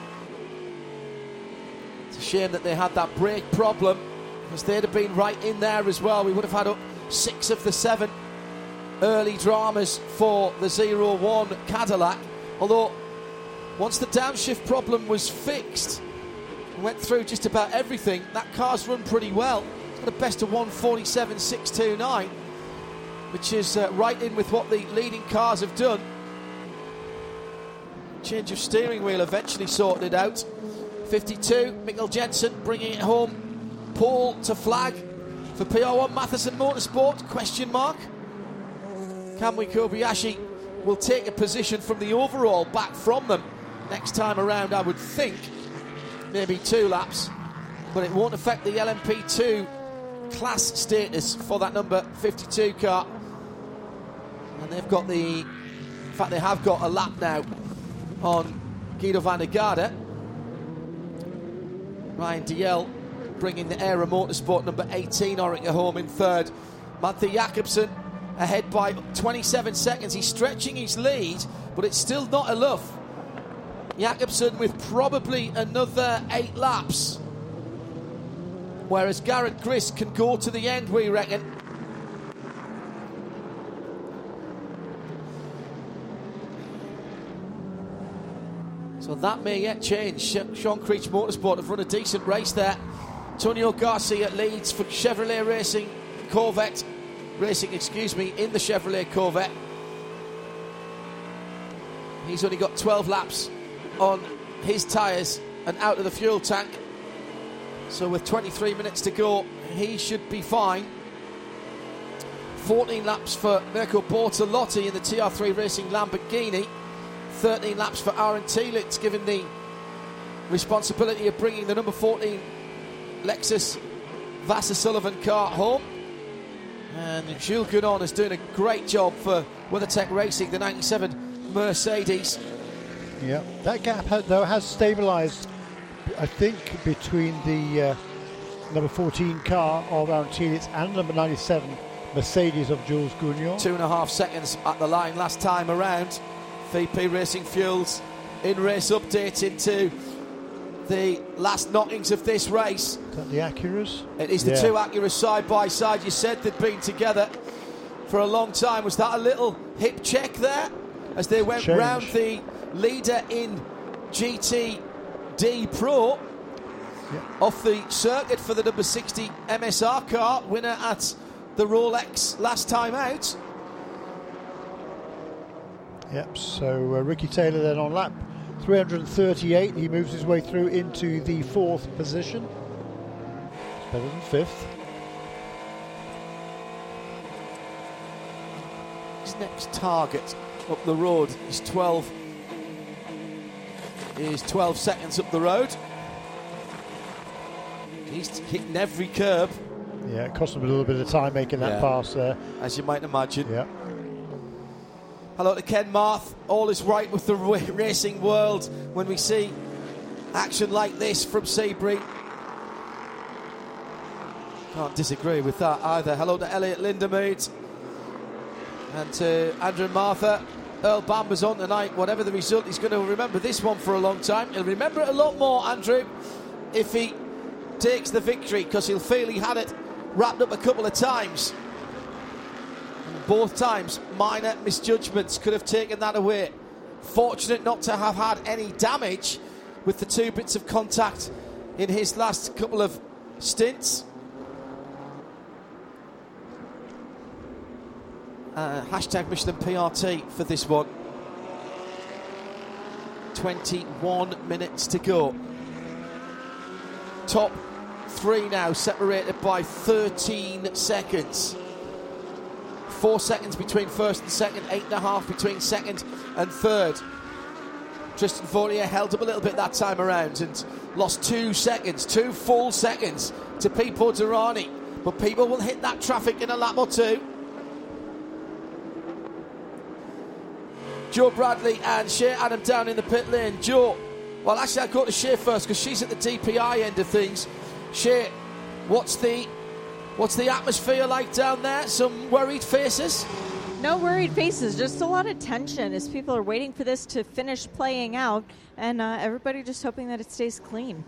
It's a shame that they had that brake problem, because they'd have been right in there as well. We would have had up six of the seven early dramas for the zero one Cadillac. Although, once the downshift problem was fixed, went through just about everything, that car's run pretty well. It's got a best of one forty-seven point six two nine, which is uh, right in with what the leading cars have done. Change of steering wheel eventually sorted it out. fifty-two, Mikkel Jensen bringing it home. Pole to flag for P R one Mathiasen Motorsport, question mark. Kamui Kobayashi will take a position from the overall back from them next time around, I would think. Maybe two laps, but it won't affect the L M P two class status for that number fifty-two car. And they've got the, in fact they have got a lap now on Guido van der Garde. Ryan Diel bringing the Aero Motorsport number eighteen Orica home in third. Matthew Jakobsen ahead by twenty-seven seconds. He's stretching his lead, but it's still not enough. Jakobsen with probably another eight laps, whereas Garrett Grist can go to the end, we reckon. So that may yet change. Sean Creech Motorsport have run a decent race there. Antonio Garcia leads for Chevrolet Racing Corvette Racing, excuse me, in the Chevrolet Corvette. He's only got twelve laps on his tyres and out of the fuel tank. So with twenty-three minutes to go, he should be fine. fourteen laps for Mirko Bortolotti in the T R three Racing Lamborghini. thirteen laps for Aaron Telitz, given the responsibility of bringing the number fourteen Lexus Vassar Sullivan car home. And Jules Gounon is doing a great job for WeatherTech Racing, the ninety-seven Mercedes. Yeah, that gap ha- though has stabilised, I think, between the uh, number fourteen car of Aaron Telitz and number ninety-seven Mercedes of Jules Gounon. Two and a half seconds at the line last time around. V P Racing Fuels in race update into the last knockings of this race. Is that the Acuras? It is the yeah. two Acuras side by side. You said they'd been together for a long time. Was that a little hip check there as they went Change. round the leader in G T D Pro yeah. off the circuit for the number sixty M S R car, winner at the Rolex last time out? Yep, so uh, Ricky Taylor then on lap three hundred thirty-eight. He moves his way through into the fourth position. It's better than fifth. His next target up the road is twelve. Is twelve seconds up the road. He's hitting every curb. Yeah, it cost him a little bit of time making that Yeah. pass there. As you might imagine. Yeah. Hello to Ken Marth. All is right with the racing world when we see action like this from Seabury. Can't disagree with that either. Hello to Elliot Lindemood. And to Andrew Martha. Earl Bamber's on tonight. Whatever the result, he's going to remember this one for a long time. He'll remember it a lot more, Andrew, if he takes the victory, because he'll feel he had it wrapped up a couple of times. Both times, minor misjudgments could have taken that away. Fortunate not to have had any damage with the two bits of contact in his last couple of stints. Uh, hashtag Michelin P R T for this one. twenty-one minutes to go. Top three now separated by thirteen seconds. Four seconds between first and second, eight and a half between second and third. Tristan Vautier held up a little bit that time around and lost two seconds, two full seconds to Pipo Derani. But people will hit that traffic in a lap or two. Joe Bradley and Shea Adam down in the pit lane. Joe, well, actually, I'll go to Shea first because she's at the D P I end of things. Shea, what's the what's the atmosphere like down there? Some worried faces? No worried faces, just a lot of tension as people are waiting for this to finish playing out, and uh, everybody just hoping that it stays clean.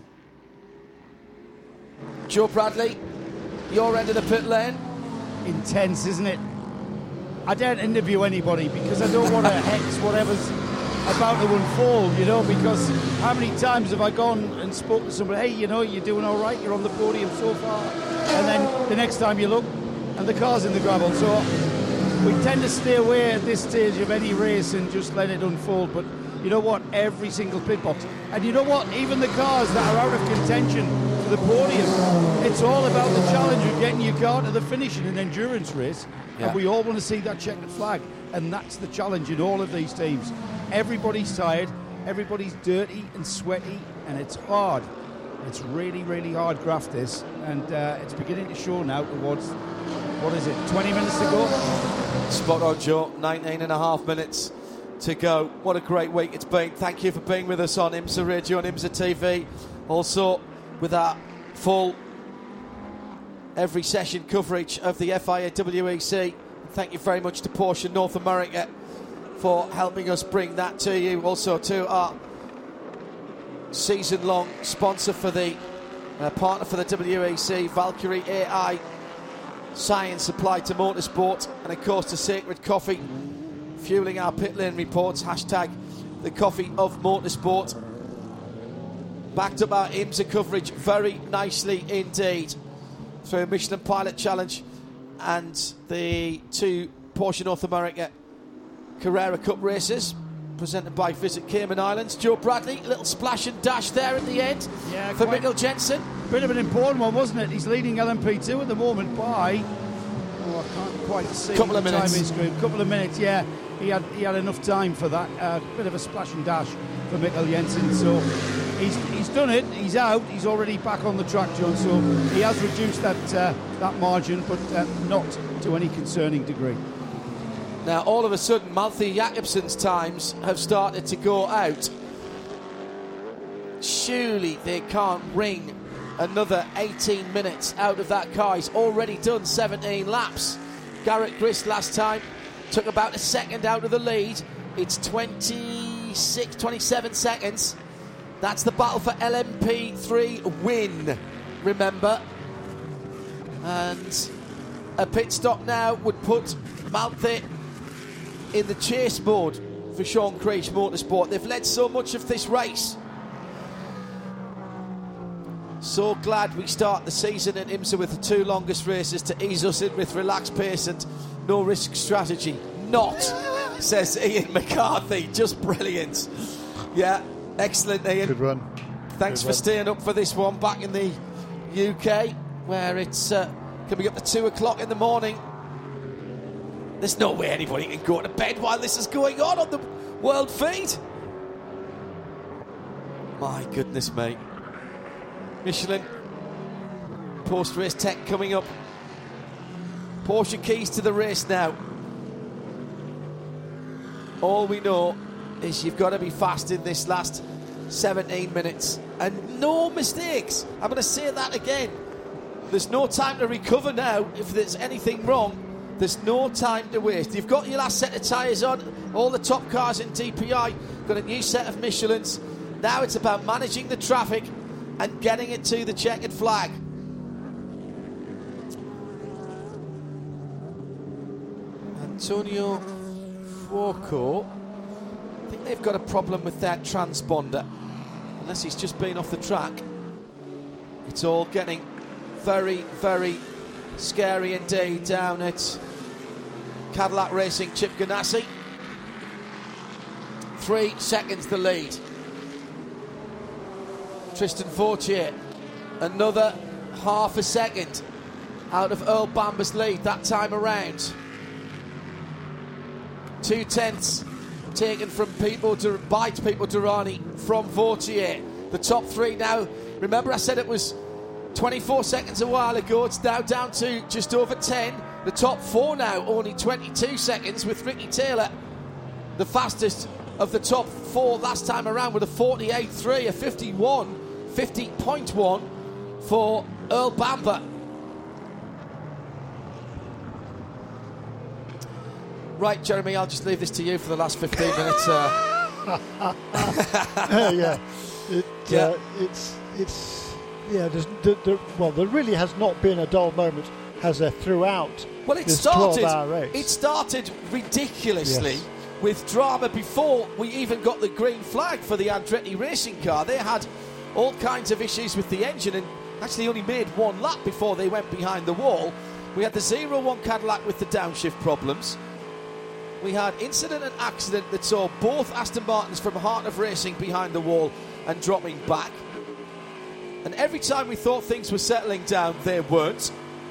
Joe Bradley, your end of the pit lane. Intense, isn't it? I don't interview anybody because I don't want to hex whatever's about to unfold, you know, because how many times have I gone and spoke to somebody, hey, you know, you're doing all right, you're on the podium so far, and then the next time you look and the car's in the gravel. So we tend to stay away at this stage of any race and just let it unfold. But you know what? Every single pit box. And you know what? Even the cars that are out of contention for the podium, it's all about the challenge of getting your car to the finish in an endurance race. Yeah. And we all want to see that checkered flag. And that's the challenge in all of these teams. Everybody's tired. Everybody's dirty and sweaty. And it's hard. It's really, really hard graft, this. And uh, it's beginning to show now towards, what is it, twenty minutes to go? Spot on, Joe. nineteen and a half minutes to go. What a great week it's been. Thank you for being with us on IMSA Radio and IMSA T V. Also, with our full every session coverage of the F I A W E C. Thank you very much to Porsche North America for helping us bring that to you. Also to our season-long sponsor for the uh, partner for the W E C, Valkyrie A I, science applied to motorsport, and of course to Sacred Coffee, fueling our pit lane reports. Hashtag the coffee of motorsport. Backed up our IMSA coverage very nicely indeed through Michelin Pilot Challenge and the two Porsche North America Carrera Cup races presented by Visit Cayman Islands. Joe Bradley, a little splash and dash there at the end yeah, for Mikkel Jensen. Bit of an important one, wasn't it? He's leading L M P two at the moment by, oh, I can't quite see couple of the minutes. time screen. Couple of minutes, yeah. He had he had enough time for that. Uh, bit of a splash and dash for Mikkel Jensen. So he's he's done it. He's out. He's already back on the track, John. So he has reduced that uh, that margin, but uh, not to any concerning degree. Now, all of a sudden, Malthy Jakobsen's times have started to go out. Surely they can't wring another eighteen minutes out of that car. He's already done seventeen laps. Garrett Grist last time took about a second out of the lead. It's twenty-six, twenty-seven seconds. That's the battle for L M P three win, remember. And a pit stop now would put Malthy in the chase mode for Sean Creech Motorsport. They've led so much of this race. So glad we start the season at IMSA with the two longest races to ease us in with relaxed pace and no risk strategy. Not, says Ian McCarthy. Just brilliant. Yeah, excellent, Ian. Good run. Thanks Good for run. staying up for this one back in the U K, where it's uh, coming up to two o'clock in the morning. There's no way anybody can go to bed while this is going on on the world feed. My goodness, mate. Michelin post-race tech coming up. Porsche keys to the race now. All we know is you've got to be fast in this last seventeen minutes. And no mistakes. I'm going to say that again. There's no time to recover now if there's anything wrong. There's no time to waste. You've got your last set of tyres on. All the top cars in D P I got a new set of Michelins. Now it's about managing the traffic and getting it to the checkered flag. Antonio Fuoco. I think they've got a problem with their transponder. Unless he's just been off the track. It's all getting very, very scary indeed down at Cadillac Racing. Chip Ganassi. Three seconds the lead. Tristan Vautier, another half a second out of Earl Bamber's lead that time around. Two tenths taken from Pipo Dur- by Pipo Durrani from Vautier. The top three now. Remember, I said it was twenty-four seconds a while ago. It's now down to just over ten. The top four now only twenty-two seconds with Ricky Taylor, the fastest of the top four last time around with a forty-eight three, a fifty-one, fifty point one for Earl Bamber. Right, Jeremy, I'll just leave this to you for the last fifteen minutes. Uh. yeah, it, yeah. Uh, it's it's yeah. There's, there, there, well, there really has not been a dull moment, has there, throughout well, it this started, twelve-hour race? It started ridiculously yes. with drama before we even got the green flag for the Andretti racing car. They had all kinds of issues with the engine and actually only made one lap before they went behind the wall. We had the zero one Cadillac with the downshift problems. We had incident and accident that saw both Aston Martins from Heart of Racing behind the wall and dropping back. And every time we thought things were settling down, they weren't.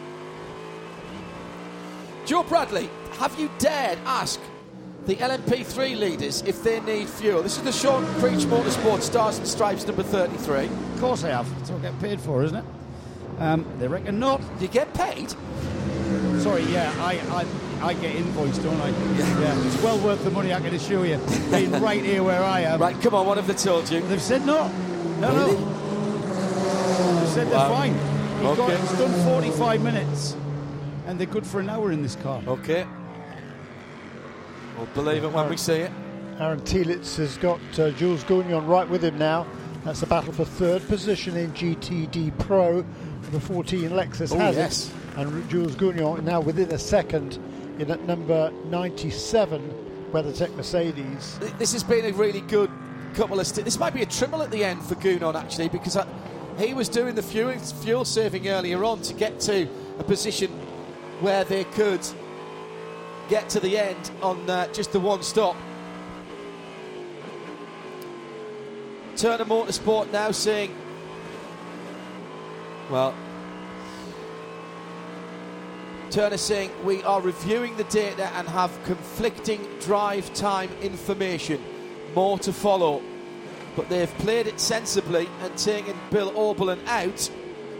Joe Bradley, have you dared ask the L M P three leaders if they need fuel? This is the Sean Creech Motorsport Stars and Stripes number thirty-three. Of course I have. That's what I get paid for, isn't it? Um, they reckon not. You get paid? Sorry, yeah, I, I I get invoiced, don't I? Yeah. yeah. It's well worth the money, I can assure you. Being right here where I am. Right, come on, what have they told you? They've said no. No, really? no. They've said they're wow. fine. He's, okay. got, he's done forty-five minutes, and they're good for an hour in this car. Okay. We'll believe it when we see it. Aaron Telitz has got uh, Jules Gounon right with him now. That's a battle for third position in G T D Pro. The fourteen Lexus oh, has yes. it. And Jules Gounon now within a second in at number ninety-seven, WeatherTech Mercedes. This has been a really good couple of... St- this might be a triple at the end for Gounon, actually, because I, he was doing the fuel, fuel saving earlier on to get to a position where they could get to the end on uh, just the one stop. Turner Motorsport now saying, well, Turner saying we are reviewing the data and have conflicting drive time information. More to follow. But they've played it sensibly and taken Bill Oberlin out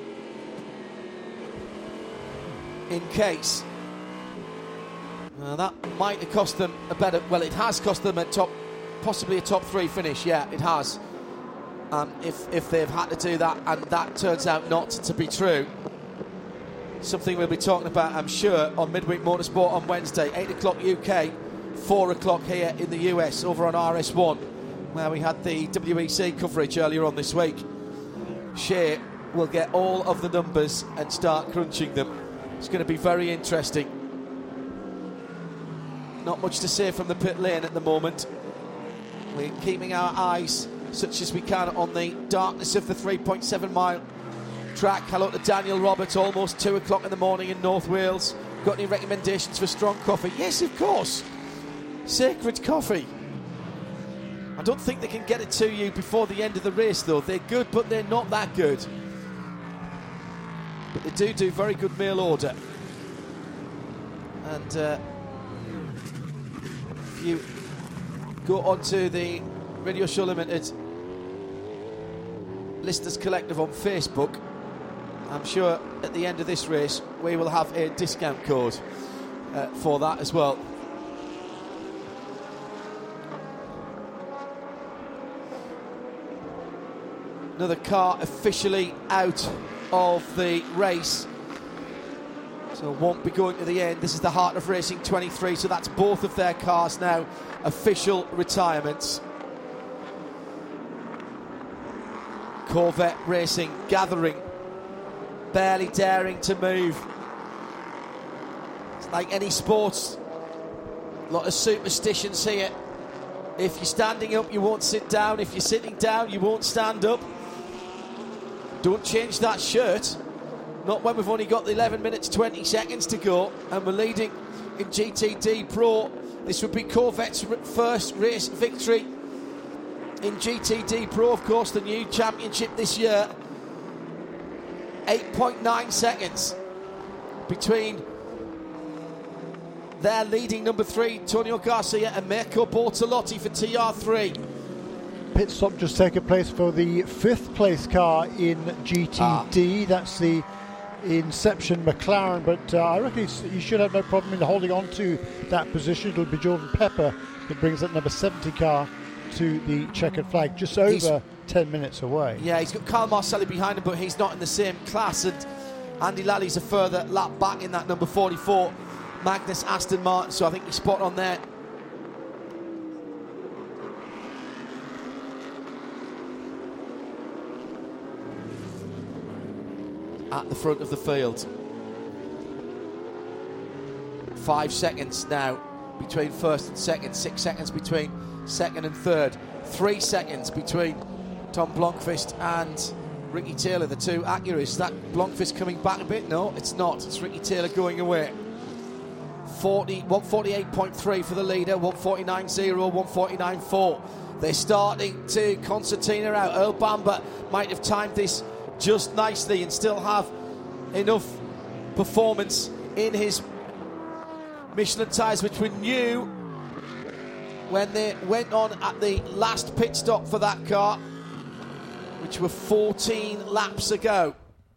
in case. Uh, that might have cost them a better... Well, it has cost them a top... Possibly a top three finish. Yeah, it has. Um, if, if they've had to do that and that turns out not to be true. Something we'll be talking about, I'm sure, on Midweek Motorsport on Wednesday, eight o'clock U K, four o'clock here in the U S, over on R S one, where we had the W E C coverage earlier on this week. Shea will get all of the numbers and start crunching them. It's going to be very interesting. Not much to say from the pit lane at the moment. We're keeping our eyes such as we can on the darkness of the three point seven mile track. Hello to Daniel Roberts, almost two o'clock in the morning in North Wales. Got any recommendations for strong coffee? Yes, of course. Sacred Coffee. I don't think they can get it to you before the end of the race, though. They're good, but they're not that good. But they do do very good mail order. And uh, if you go onto the Radio Show Limited Listeners Collective on Facebook, I'm sure at the end of this race we will have a discount code uh, for that as well. Another car officially out of the race, so won't be going to the end. This is the Heart of Racing twenty-three, so that's both of their cars now official retirements. Corvette Racing gathering, barely daring to move. It's like any sports, a lot of superstitions here. If you're standing up, you won't sit down. If you're sitting down, you won't stand up. Don't change that shirt. Not when we've only got the eleven minutes twenty seconds to go and we're leading in G T D Pro. This would be Corvette's first race victory in G T D Pro, of course, the new championship this year. eight point nine seconds between their leading number three, Antonio Garcia, and Mirko Bortolotti for T R three. Pit stop just taking place for the fifth place car in G T D. Ah. That's the Inception McLaren, but uh, I reckon he should have no problem in holding on to that position. It'll be Jordan Pepper that brings that number seventy car to the checkered flag, just over he's, ten minutes away. Yeah, he's got Kyle Marcelli behind him, but he's not in the same class, and Andy Lally's a further lap back in that number forty-four, Magnus Aston Martin, so I think he's spot on there. At the front of the field. Five seconds now between first and second. Six seconds between second and third. Three seconds between Tom Blomqvist and Ricky Taylor, the two Acuras. Is that Blomqvist coming back a bit? No, it's not. It's Ricky Taylor going away. forty, one forty-eight point three for the leader, one forty-nine point oh, one forty-nine point four. They're starting to concertina out. Earl Bamber might have timed this just nicely and still have enough performance in his Michelin tyres, which were new when they went on at the last pit stop for that car, which were fourteen laps ago.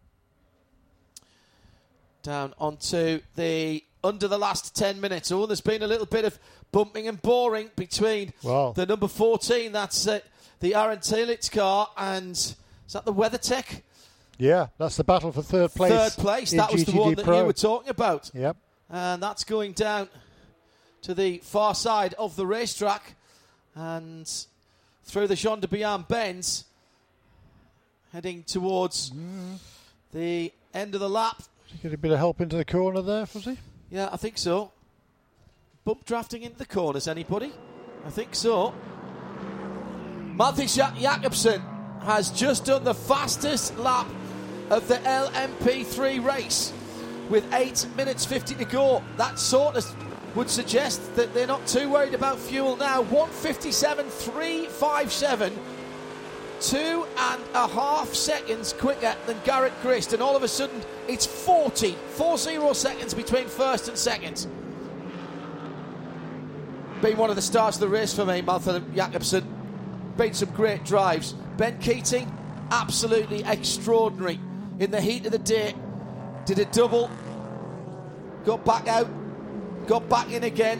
Down onto the under the last ten minutes. Oh, there's been a little bit of bumping and boring between wow. the number fourteen, that's uh, the Aaron Telitz car, and is that the WeatherTech? Yeah, that's the battle for third place. Third place, that was G T D the one that Pro. you were talking about. Yep. And that's going down to the far side of the racetrack and through the Jean de Bihan bends, heading towards mm. the end of the lap. Did he get a bit of help into the corner there, was he? Yeah, I think so. Bump drafting into the corners, anybody? I think so. Mathis Jakobsen has just done the fastest lap of the L M P three race with eight minutes fifty to go. That sort of would suggest that they're not too worried about fuel now. one fifty-seven three fifty-seven, two and a half seconds quicker than Garrett Grist, and all of a sudden it's forty, forty seconds between first and second. Been one of the stars of the race for me, Mathis Jakobsen. Been some great drives. Ben Keating, absolutely extraordinary in the heat of the day. Did a double, got back out, got back in again.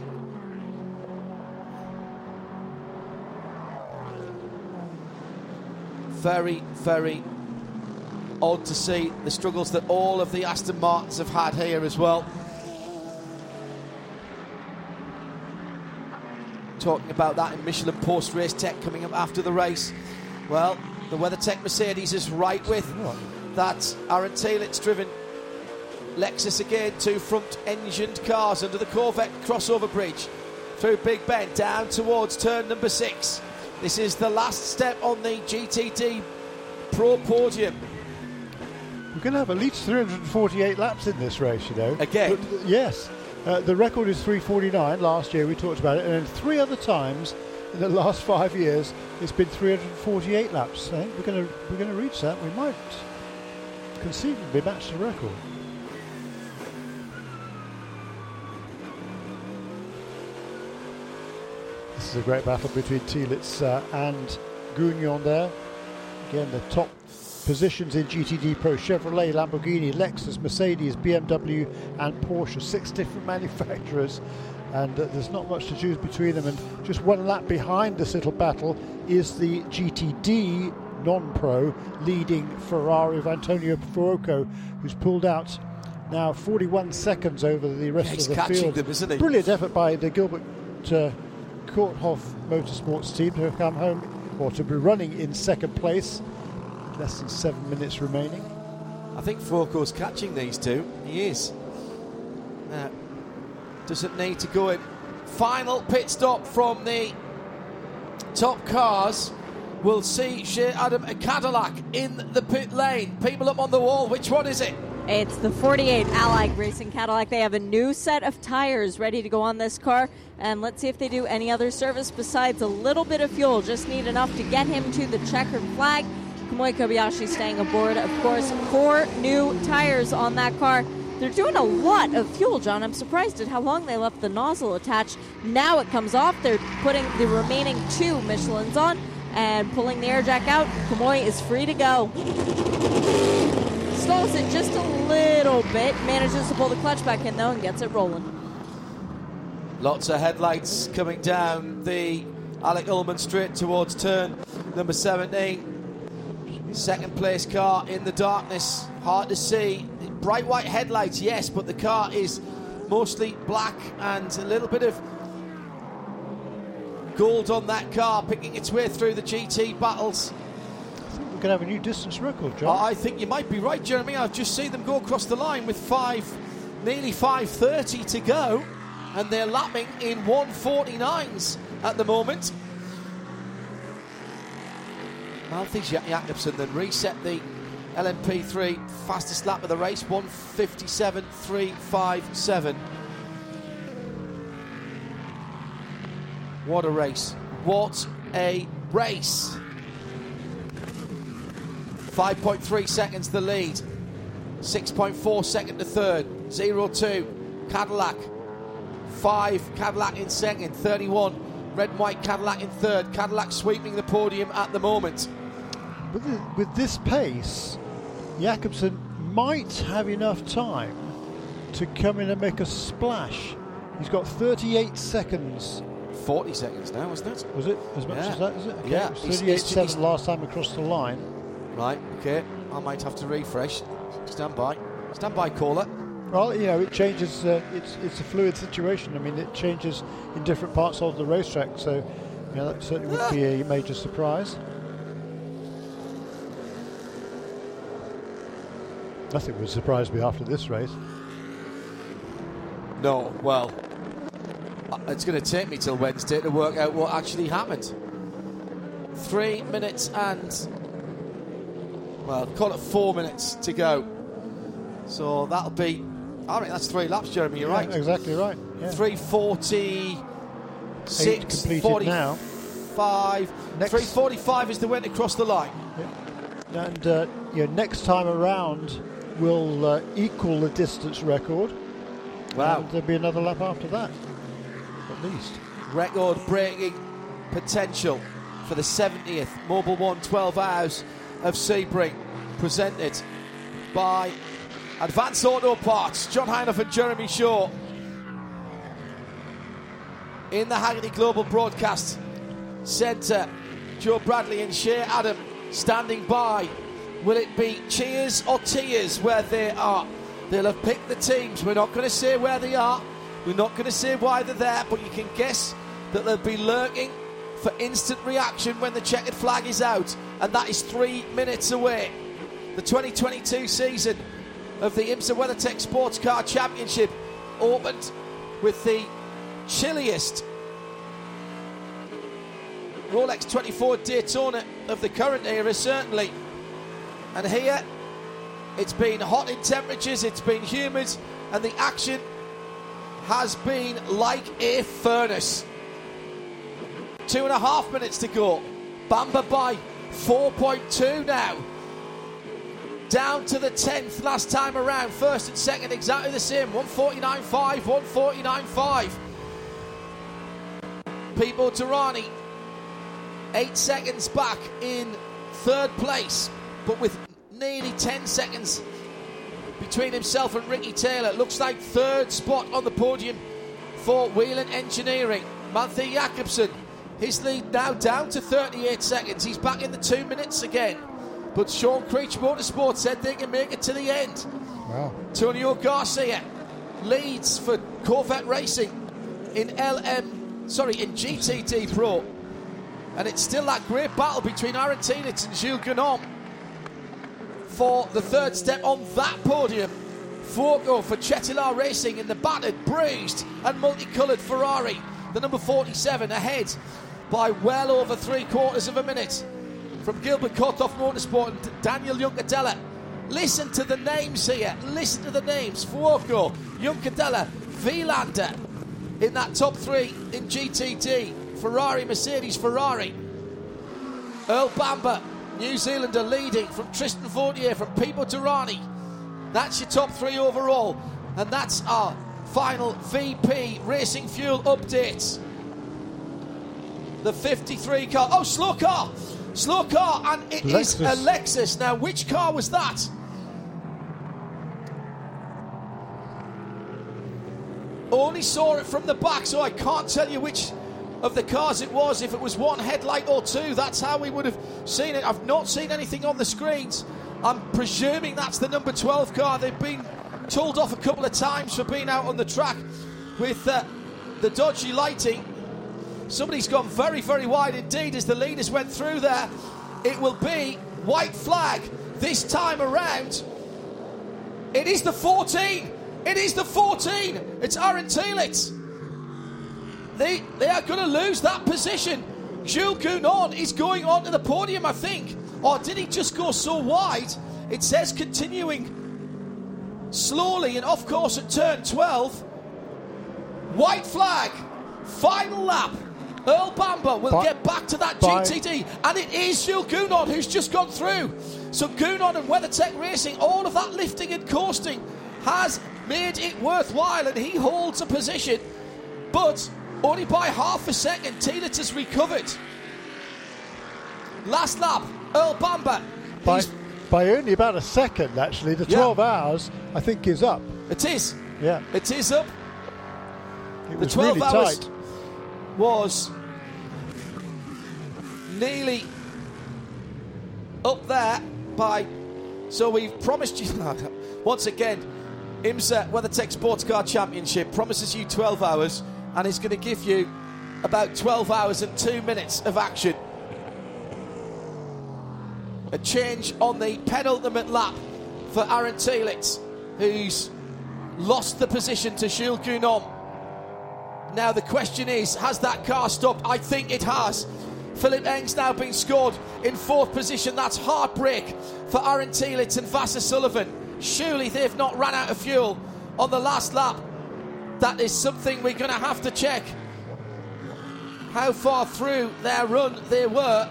Very, very odd to see the struggles that all of the Aston Martins have had here as well. Talking about that in Michelin post-race tech coming up after the race. Well, the WeatherTech Mercedes is right with that Aaron Telitz-driven Lexus again, two front-engined cars under the Corvette crossover bridge through Big Ben down towards turn number six. This is the last step on the G T D Pro podium. We're going to have at least three hundred forty-eight laps in this race, you know. Again? But, yes. Uh, the record is three forty-nine. Last year we talked about it, and then three other times in the last five years it's been three hundred forty-eight laps. I think we're going to we're going to reach that. We might conceivably match the record. This is a great battle between Telitz uh, and Gounon there. Again, the top positions in G T D Pro: Chevrolet, Lamborghini, Lexus, Mercedes, B M W and Porsche. Six different manufacturers, and uh, there's not much to choose between them. And just one lap behind this little battle is the G T D non-pro leading Ferrari of Antonio Fuoco, who's pulled out now forty-one seconds over the rest yeah, he's of the catching field. Them, isn't he? Brilliant effort by the Gilbert uh, Korthoff Motorsports team to have come home, or to be running in second place. Less than seven minutes remaining. I think Fuoco's catching these two. He is. Now, doesn't need to go in. Final pit stop from the top cars. We'll see Shea Adam a Cadillac in the pit lane. People up on the wall. Which one is it? It's the forty-eight Allied Racing Cadillac. They have a new set of tires ready to go on this car. And let's see if they do any other service besides a little bit of fuel. Just need enough to get him to the checkered flag. Kamui Kobayashi staying aboard, of course. Four new tires on that car. They're doing a lot of fuel, John. I'm surprised at how long they left the nozzle attached. Now it comes off. They're putting the remaining two Michelins on and pulling the air jack out. Kamui is free to go. Stalls it just a little bit. Manages to pull the clutch back in, though, and gets it rolling. Lots of headlights coming down the Alec Ullman straight towards turn number seventeen. Second place car in the darkness. Hard to see. Bright white headlights, yes, but the car is mostly black and a little bit of gold on that car, picking its way through the G T battles. I think we're going to have a new distance record, John. I think you might be right, Jeremy. I've just seen them go across the line with five, nearly five thirty to go, and they're lapping in one forty-nines at the moment. Maltese Jakobsen then reset the L M P three fastest lap of the race, one fifty-seven point three five seven. What a race. What a race. five point three seconds the lead. six point four second to third. zero two Cadillac. five Cadillac in second. thirty-one red and white Cadillac in third. Cadillac sweeping the podium at the moment. With, the, with this pace, Jakobsen might have enough time to come in and make a splash. He's got thirty-eight seconds. forty seconds now, wasn't it? Was it as much yeah. as that? Is it? Okay. Yeah. It was thirty-eight point seven last time across the line. Right, okay. I might have to refresh. Stand by. Stand by, caller. Well, you know, it changes. Uh, it's it's a fluid situation. I mean, it changes in different parts of the racetrack. So, you know, that certainly would be a major surprise. Nothing would surprise me after this race. No, well, it's going to take me till Wednesday to work out what actually happened. Three minutes and, well, call it four minutes to go. So that'll be, I think that's three laps, Jeremy, you're Yeah, right. exactly right. Yeah. three forty-six, completed now. forty-five. Next- three forty-five is the win across the line. Yeah. And uh, you know, next time around, will uh, equal the distance record. Wow. And there'll be another lap after that, at least. Record-breaking potential for the seventieth Mobil one twelve Hours of Sebring, presented by Advance Auto Parts. John Hinoff and Jeremy Shaw in the Hagerty Global Broadcast Centre. Joe Bradley and Shea Adam standing by. Will it be cheers or tears where they are? They'll have picked the teams. We're not going to say where they are. We're not going to say why they're there, but you can guess that they'll be lurking for instant reaction when the checkered flag is out, and that is three minutes away. The twenty twenty-two season of the IMSA WeatherTech Sports Car Championship opened with the chilliest Rolex twenty-four Daytona of the current era, certainly. And here, it's been hot in temperatures, it's been humid, and the action has been like a furnace. Two and a half minutes to go. Bamber by four point two now. Down to the tenth last time around. First and second exactly the same. one forty-nine point five, one forty-nine point five. Pipo Derani, eight seconds back in third place, but with nearly ten seconds between himself and Ricky Taylor. Looks like third spot on the podium for Whelen Engineering. Malthe Jakobsen, his lead now down to thirty-eight seconds. He's back in the two minutes again. But Sean Creech Motorsport said they can make it to the end. Wow. Antonio Garcia leads for Corvette Racing in L M, sorry, in G T D Pro. And it's still that great battle between Aaron Tienitz and Gilles Guillaume for the third step on that podium. Fuoco for Cetilar Racing in the battered, bruised and multicoloured Ferrari. The number forty-seven ahead by well over three quarters of a minute from Gilbert Korthoff Motorsport and Daniel Juncadella. Listen to the names here. Listen to the names. Fuoco, Juncadella, Vilander in that top three in G T D. Ferrari, Mercedes, Ferrari. Earl Bamber, New Zealander, leading from Tristan Vautier, from Pipo Derani. That's your top three overall. And that's our final V P Racing Fuel update. The fifty-three car. Oh, slow car. Slow car. And it Lexus. is a Lexus. Now, which car was that? only saw it from the back, so I can't tell you which of the cars it was. If it was one headlight or two, that's how we would have seen it. I've not seen anything on the screens. I'm presuming that's the number twelve car. They've been told off a couple of times for being out on the track with uh, the dodgy lighting. Somebody's gone very, very wide indeed as the leaders went through there. It will be white flag this time around. It is the fourteen. It is the fourteen. It's Aaron Telitz. They, they are going to lose that position. Jules Gounon is going on to the podium, I think. Or did he just go so wide? It says continuing slowly and off course at turn twelve. White flag. Final lap. Earl Bamber will by, get back to that by, G T D. And it is Jules Gounon who's just gone through. So Gounon and WeatherTech Racing, all of that lifting and coasting has made it worthwhile, and he holds a position. But only by half a second. Telitz has recovered. Last lap, Earl Bamber. By, by only about a second, actually. The twelve yeah. hours, I think, is up. It is. Yeah. It is up. It the was twelve really hours tight. Was nearly up there by. So we've promised you. Once again, IMSA WeatherTech Sports Car Championship promises you twelve hours. And it's going to give you about twelve hours and two minutes of action. A change on the penultimate lap for Aaron Telitz, who's lost the position to Jules Gounon. Now the question is, has that car stopped? I think it has. Philip Eng's now been scored in fourth position. That's heartbreak for Aaron Telitz and Vasser Sullivan. Surely they've not run out of fuel on the last lap. That is something we're going to have to check. How far through their run they were.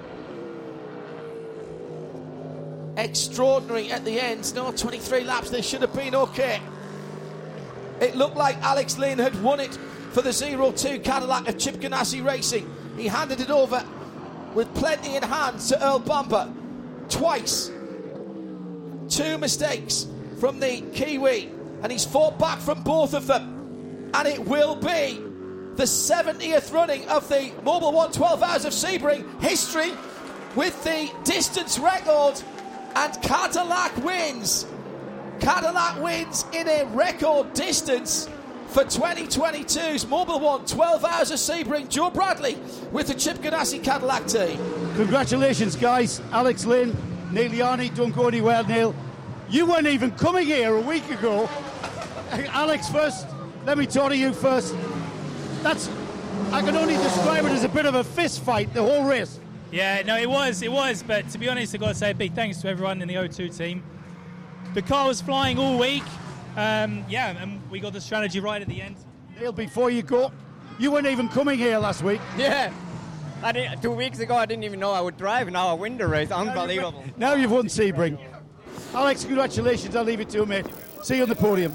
Extraordinary at the end. No, twenty-three laps. They should have been okay. It looked like Alex Lynn had won it for the zero two Cadillac of Chip Ganassi Racing. He handed it over with plenty in hand to Earl Bamber. Twice. Two mistakes from the Kiwi. And he's fought back from both of them. And it will be the seventieth running of the Mobil one twelve Hours of Sebring history with the distance record. And Cadillac wins. Cadillac wins in a record distance for twenty twenty-two's Mobil one twelve Hours of Sebring. Joe Bradley with the Chip Ganassi Cadillac team. Congratulations, guys. Alex Lynn, Neil Yarney, don't go anywhere, Neil. You weren't even coming here a week ago. Alex, first, let me talk to you first. That's, I can only describe it as a bit of a fist fight, the whole race. Yeah, no, it was, it was. But to be honest, I've got to say a big thanks to everyone in the O two team. The car was flying all week. Um, yeah, and we got the strategy right at the end. Neil, before you go, you weren't even coming here last week. Yeah. I didn't, two weeks ago, I didn't even know I would drive. Now I win the race. Unbelievable. Now you've won Sebring. Alex, congratulations. I'll leave it to you, mate. See you on the podium.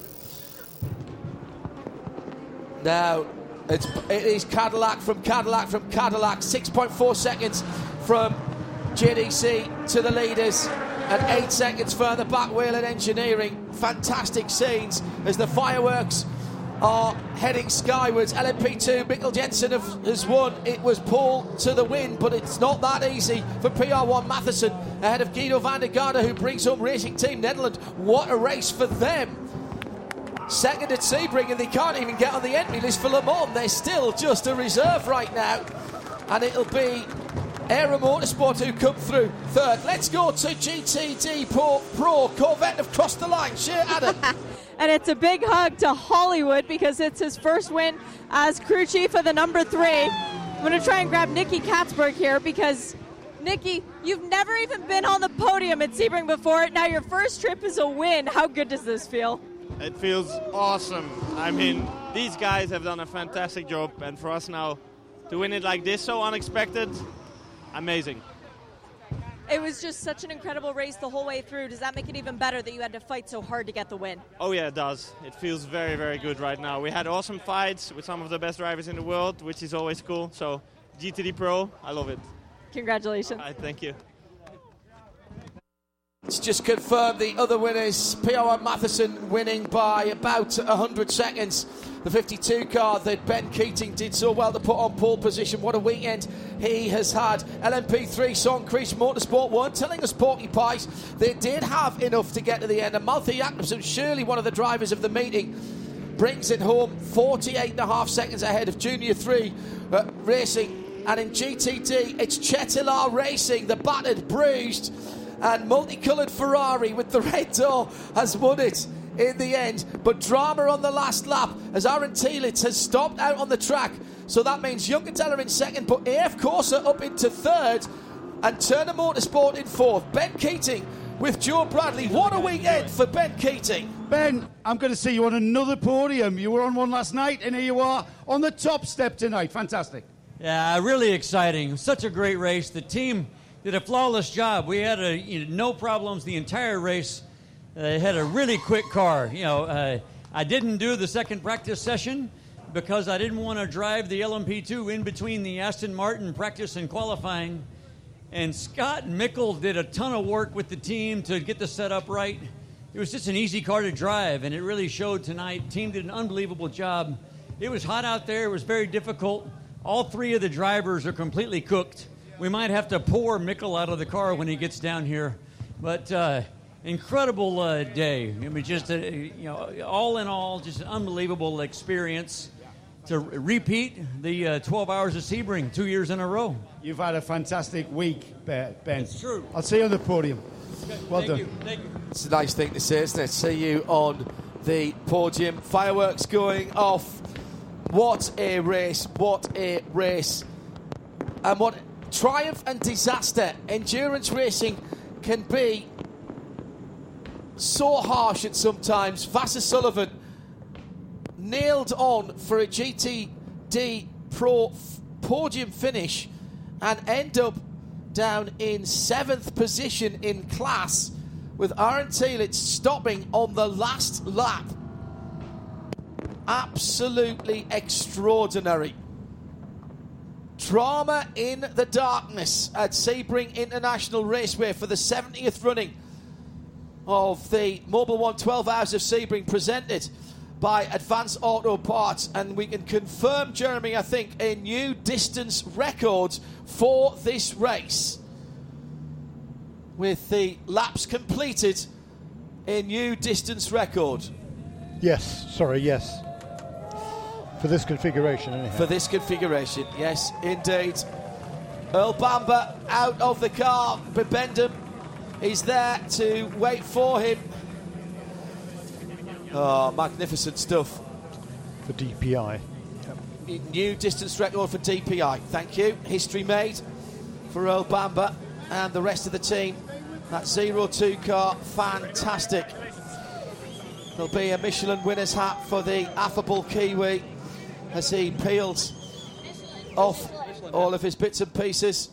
Now, it's, it is Cadillac from Cadillac from Cadillac. six point four seconds from J D C to the leaders. And eight seconds further back, Whelen Engineering. Fantastic scenes as the fireworks are heading skywards. L M P two, Mikkel Jensen have, has won. It was Paul to the win, but it's not that easy for P R one Matheson ahead of Guido van der Garde, who brings home Racing Team Netherlands. What a race for them. Second at Sebring, and they can't even get on the entry list for Le Mans. They're still just a reserve right now. And it'll be Aero Motorsport who come through third. Let's go to G T D Pro. Pro. Corvette have crossed the line. Sure, Adam. And it's a big hug to Hollywood because it's his first win as crew chief of the number three. I'm going to try and grab Nicky Katzberg here because, Nicky, you've never even been on the podium at Sebring before. Now your first trip is a win. How good does this feel? It feels awesome. I mean, these guys have done a fantastic job, and for us now to win it like this, so unexpected, amazing. It was just such an incredible race the whole way through. Does that make it even better that you had to fight so hard to get the win? Oh yeah, it does. It feels very, very good right now. We had awesome fights with some of the best drivers in the world, which is always cool. So G T D Pro, I love it. Congratulations. All right, thank you. It's just confirmed the other winners. P O and Matheson winning by about one hundred seconds. The fifty-two car that Ben Keating did so well to put on pole position. What a weekend he has had. L M P three, Songkreis Motorsport weren't telling us porcupines. They did have enough to get to the end. And Malte Jakobsen, surely one of the drivers of the meeting, brings it home forty-eight and a half seconds ahead of Junior three uh, Racing. And in G T D, it's Cetilar Racing, the battered, bruised and multicoloured Ferrari with the red door, has won it in the end. But drama on the last lap as Aaron Telitz has stopped out on the track. So that means Juncadella in second, but A F Corse up into third and Turner Motorsport in fourth. Ben Keating with Joe Bradley. What a weekend for Ben Keating. Ben, I'm going to see you on another podium. You were on one last night, and here you are on the top step tonight. Fantastic. Yeah, really exciting. Such a great race. The team did a flawless job. We had a, you know, no problems the entire race. They had a really quick car. You know, uh, I didn't do the second practice session because I didn't want to drive the L M P two in between the Aston Martin practice and qualifying. And Scott Mickle did a ton of work with the team to get the setup right. It was just an easy car to drive, and it really showed tonight. Team did an unbelievable job. It was hot out there. It was very difficult. All three of the drivers are completely cooked. We might have to pour Mickle out of the car when he gets down here. But uh, incredible uh, day. I mean, just, a, you know, all in all, just an unbelievable experience to repeat the uh, twelve Hours of Sebring two years in a row. You've had a fantastic week, Ben. It's true. I'll see you on the podium. Well Thank done. You. Thank you. It's a nice thing to say, isn't it? See you on the podium. Fireworks going off. What a race. What a race. And what triumph and disaster. Endurance racing can be so harsh at sometimes. Vasser Sullivan nailed on for a G T D Pro f- podium finish and end up down in seventh position in class with Aaron Telitz stopping on the last lap. Absolutely extraordinary. Drama in the darkness at Sebring International Raceway for the seventieth running of the Mobil one twelve Hours of Sebring, presented by Advanced Auto Parts. And we can confirm, Jeremy, I think, a new distance record for this race. With the laps completed, a new distance record. Yes, sorry, yes. For this configuration, anyhow. For this configuration, yes, indeed. Earl Bamber out of the car. Bibendum is there to wait for him. Oh, magnificent stuff. For D P I. Yep. New distance record for D P I. Thank you. History made for Earl Bamber and the rest of the team. That zero two car, fantastic. There'll be a Michelin winner's hat for the affable Kiwi as he peels off all of his bits and pieces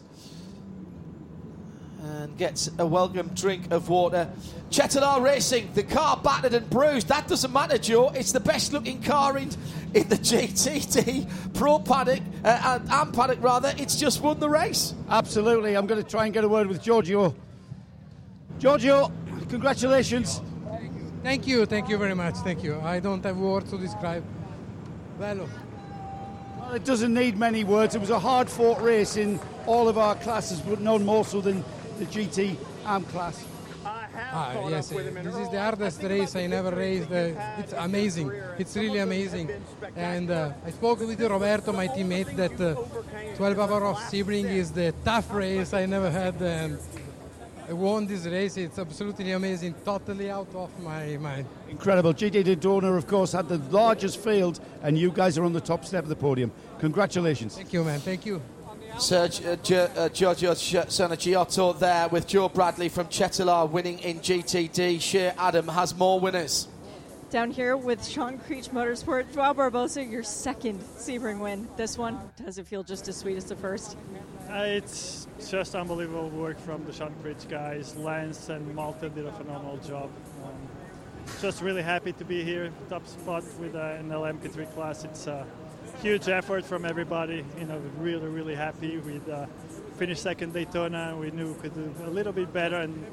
and gets a welcome drink of water. Cetilar Racing, the car battered and bruised. That doesn't matter, Joe. It's the best looking car in, in the G T D Pro paddock, uh, and, and paddock rather. It's just won the race. Absolutely. I'm going to try and get a word with Giorgio. Giorgio, congratulations. Thank you, thank you very much, thank you. I don't have words to describe. Bello. Well, it doesn't need many words. It was a hard-fought race in all of our classes, but none more so than the G T A M class. Ah, yes, this is the hardest race I never raced. Uh, it's amazing. It's really amazing. And uh, I spoke with Roberto, my teammate, that uh, twelve Hours of Sebring is the tough race I never had. And I won this race. It's absolutely amazing. Totally out of my mind. Incredible. G T Daytona, of course, had the largest field, and you guys are on the top step of the podium. Congratulations. Thank you, man. Thank you. Serge, uh, G- uh, Giorgio Giotto there with Joe Bradley from Cetilar winning in G T D. Shea Adam has more winners. Down here with Sean Creech Motorsport. Joao Barbosa, your second Sebring win. This one, does it feel just as sweet as the first? Uh, it's just unbelievable work from the Sean Creech guys. Lance and Malte did a phenomenal job. Um, just really happy to be here, top spot with uh, an L M P three class. It's a huge effort from everybody. You know, really, really happy. We uh, finished second Daytona. We knew we could do a little bit better, and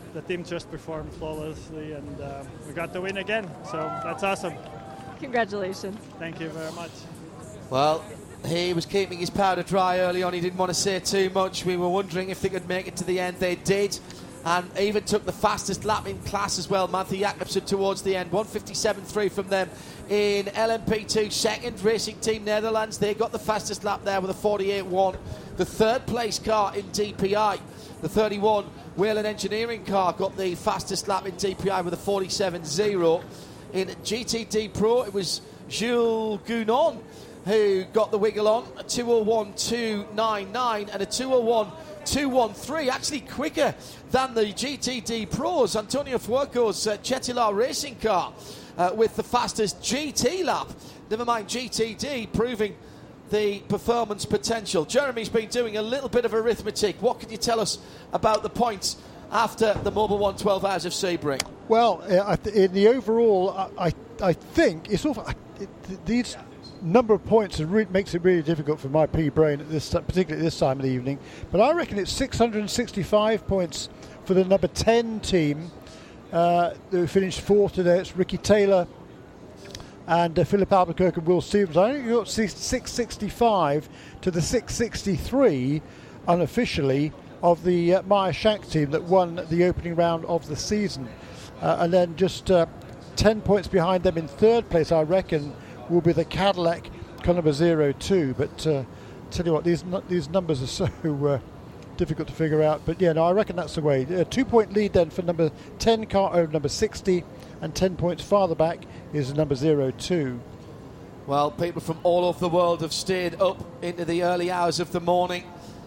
the team just performed flawlessly, and uh, we got the win again. So that's awesome. Congratulations. Thank you very much. Well, he was keeping his powder dry early on. He didn't want to say too much. We were wondering if they could make it to the end. They did. And even took the fastest lap in class as well. Matthew Jacobsen towards the end. one fifty-seven point three from them in L M P two. Second, Racing Team Netherlands. They got the fastest lap there with a forty-eight point one. The third place car in D P I, the thirty-one Whelen Engineering car, got the fastest lap in D P I with a forty-seven point zero. In G T D Pro, it was Jules Gounon who got the wiggle on. A two oh one point two nine nine and a two oh one point two one three, actually quicker than the G T D Pros. Antonio Fuoco's uh, Cetilar racing car uh, with the fastest G T lap. Never mind G T D, proving the performance potential. Jeremy's been doing a little bit of arithmetic. What can you tell us about the points after the Mobil one twelve Hours of Sebring? Well, uh, in the overall, I, I, I think it's all. It, these number of points re- makes it really difficult for my pea brain at this, particularly at this time of the evening. But I reckon it's six hundred sixty-five points for the number ten team, uh, who finished fourth today. It's Ricky Taylor and uh, Philip Albuquerque and Will Stevens. I think you got six sixty-five to the six sixty-three unofficially of the uh, Meyer Shank team that won the opening round of the season. Uh, and then just uh, ten points behind them in third place, I reckon, will be the Cadillac car number zero two. But uh, tell you what, these nu- these numbers are so uh, difficult to figure out. But yeah, no, I reckon that's the way. A two-point lead then for number ten car over number sixty, and ten points farther back is number zero two. Well, people from all over the world have stayed up into the early hours of the morning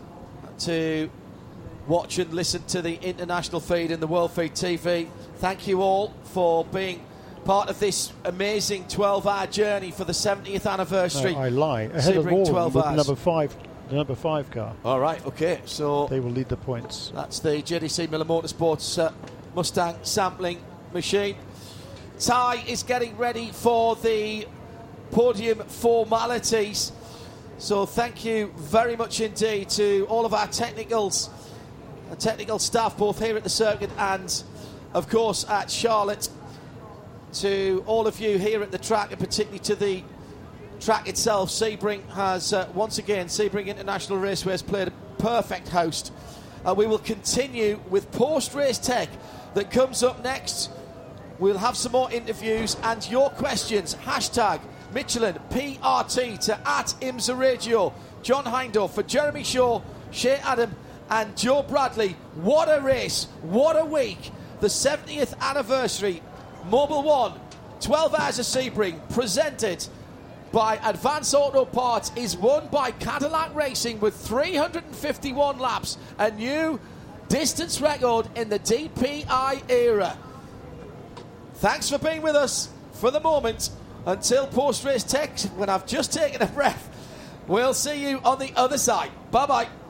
to watch and listen to the international feed in the World Feed T V. Thank you all for being part of this amazing twelve-hour journey for the seventieth anniversary. No, I lie. Ahead of all of them, number five, the number five car. All right, okay. So they will lead the points. That's the J D C Miller Motorsports uh, Mustang sampling machine. Ty is getting ready for the podium formalities. So thank you very much indeed to all of our technicals, and technical staff, both here at the circuit and, of course, at Charlotte. To all of you here at the track, and particularly to the track itself, Sebring has uh, once again, Sebring International Raceway has played a perfect host. Uh, we will continue with post-race tech that comes up next. We'll have some more interviews and your questions. Hashtag Michelin P R T to at IMSA Radio. John Hindhaugh for Jeremy Shaw, Shea Adam and Joe Bradley. What a race, what a week. The seventieth anniversary Mobil one twelve Hours of Sebring, presented by Advance Auto Parts, is won by Cadillac Racing with three hundred fifty-one laps, a new distance record in the D P I era. Thanks for being with us for the moment. Until post-race tech, when I've just taken a breath, we'll see you on the other side. Bye-bye.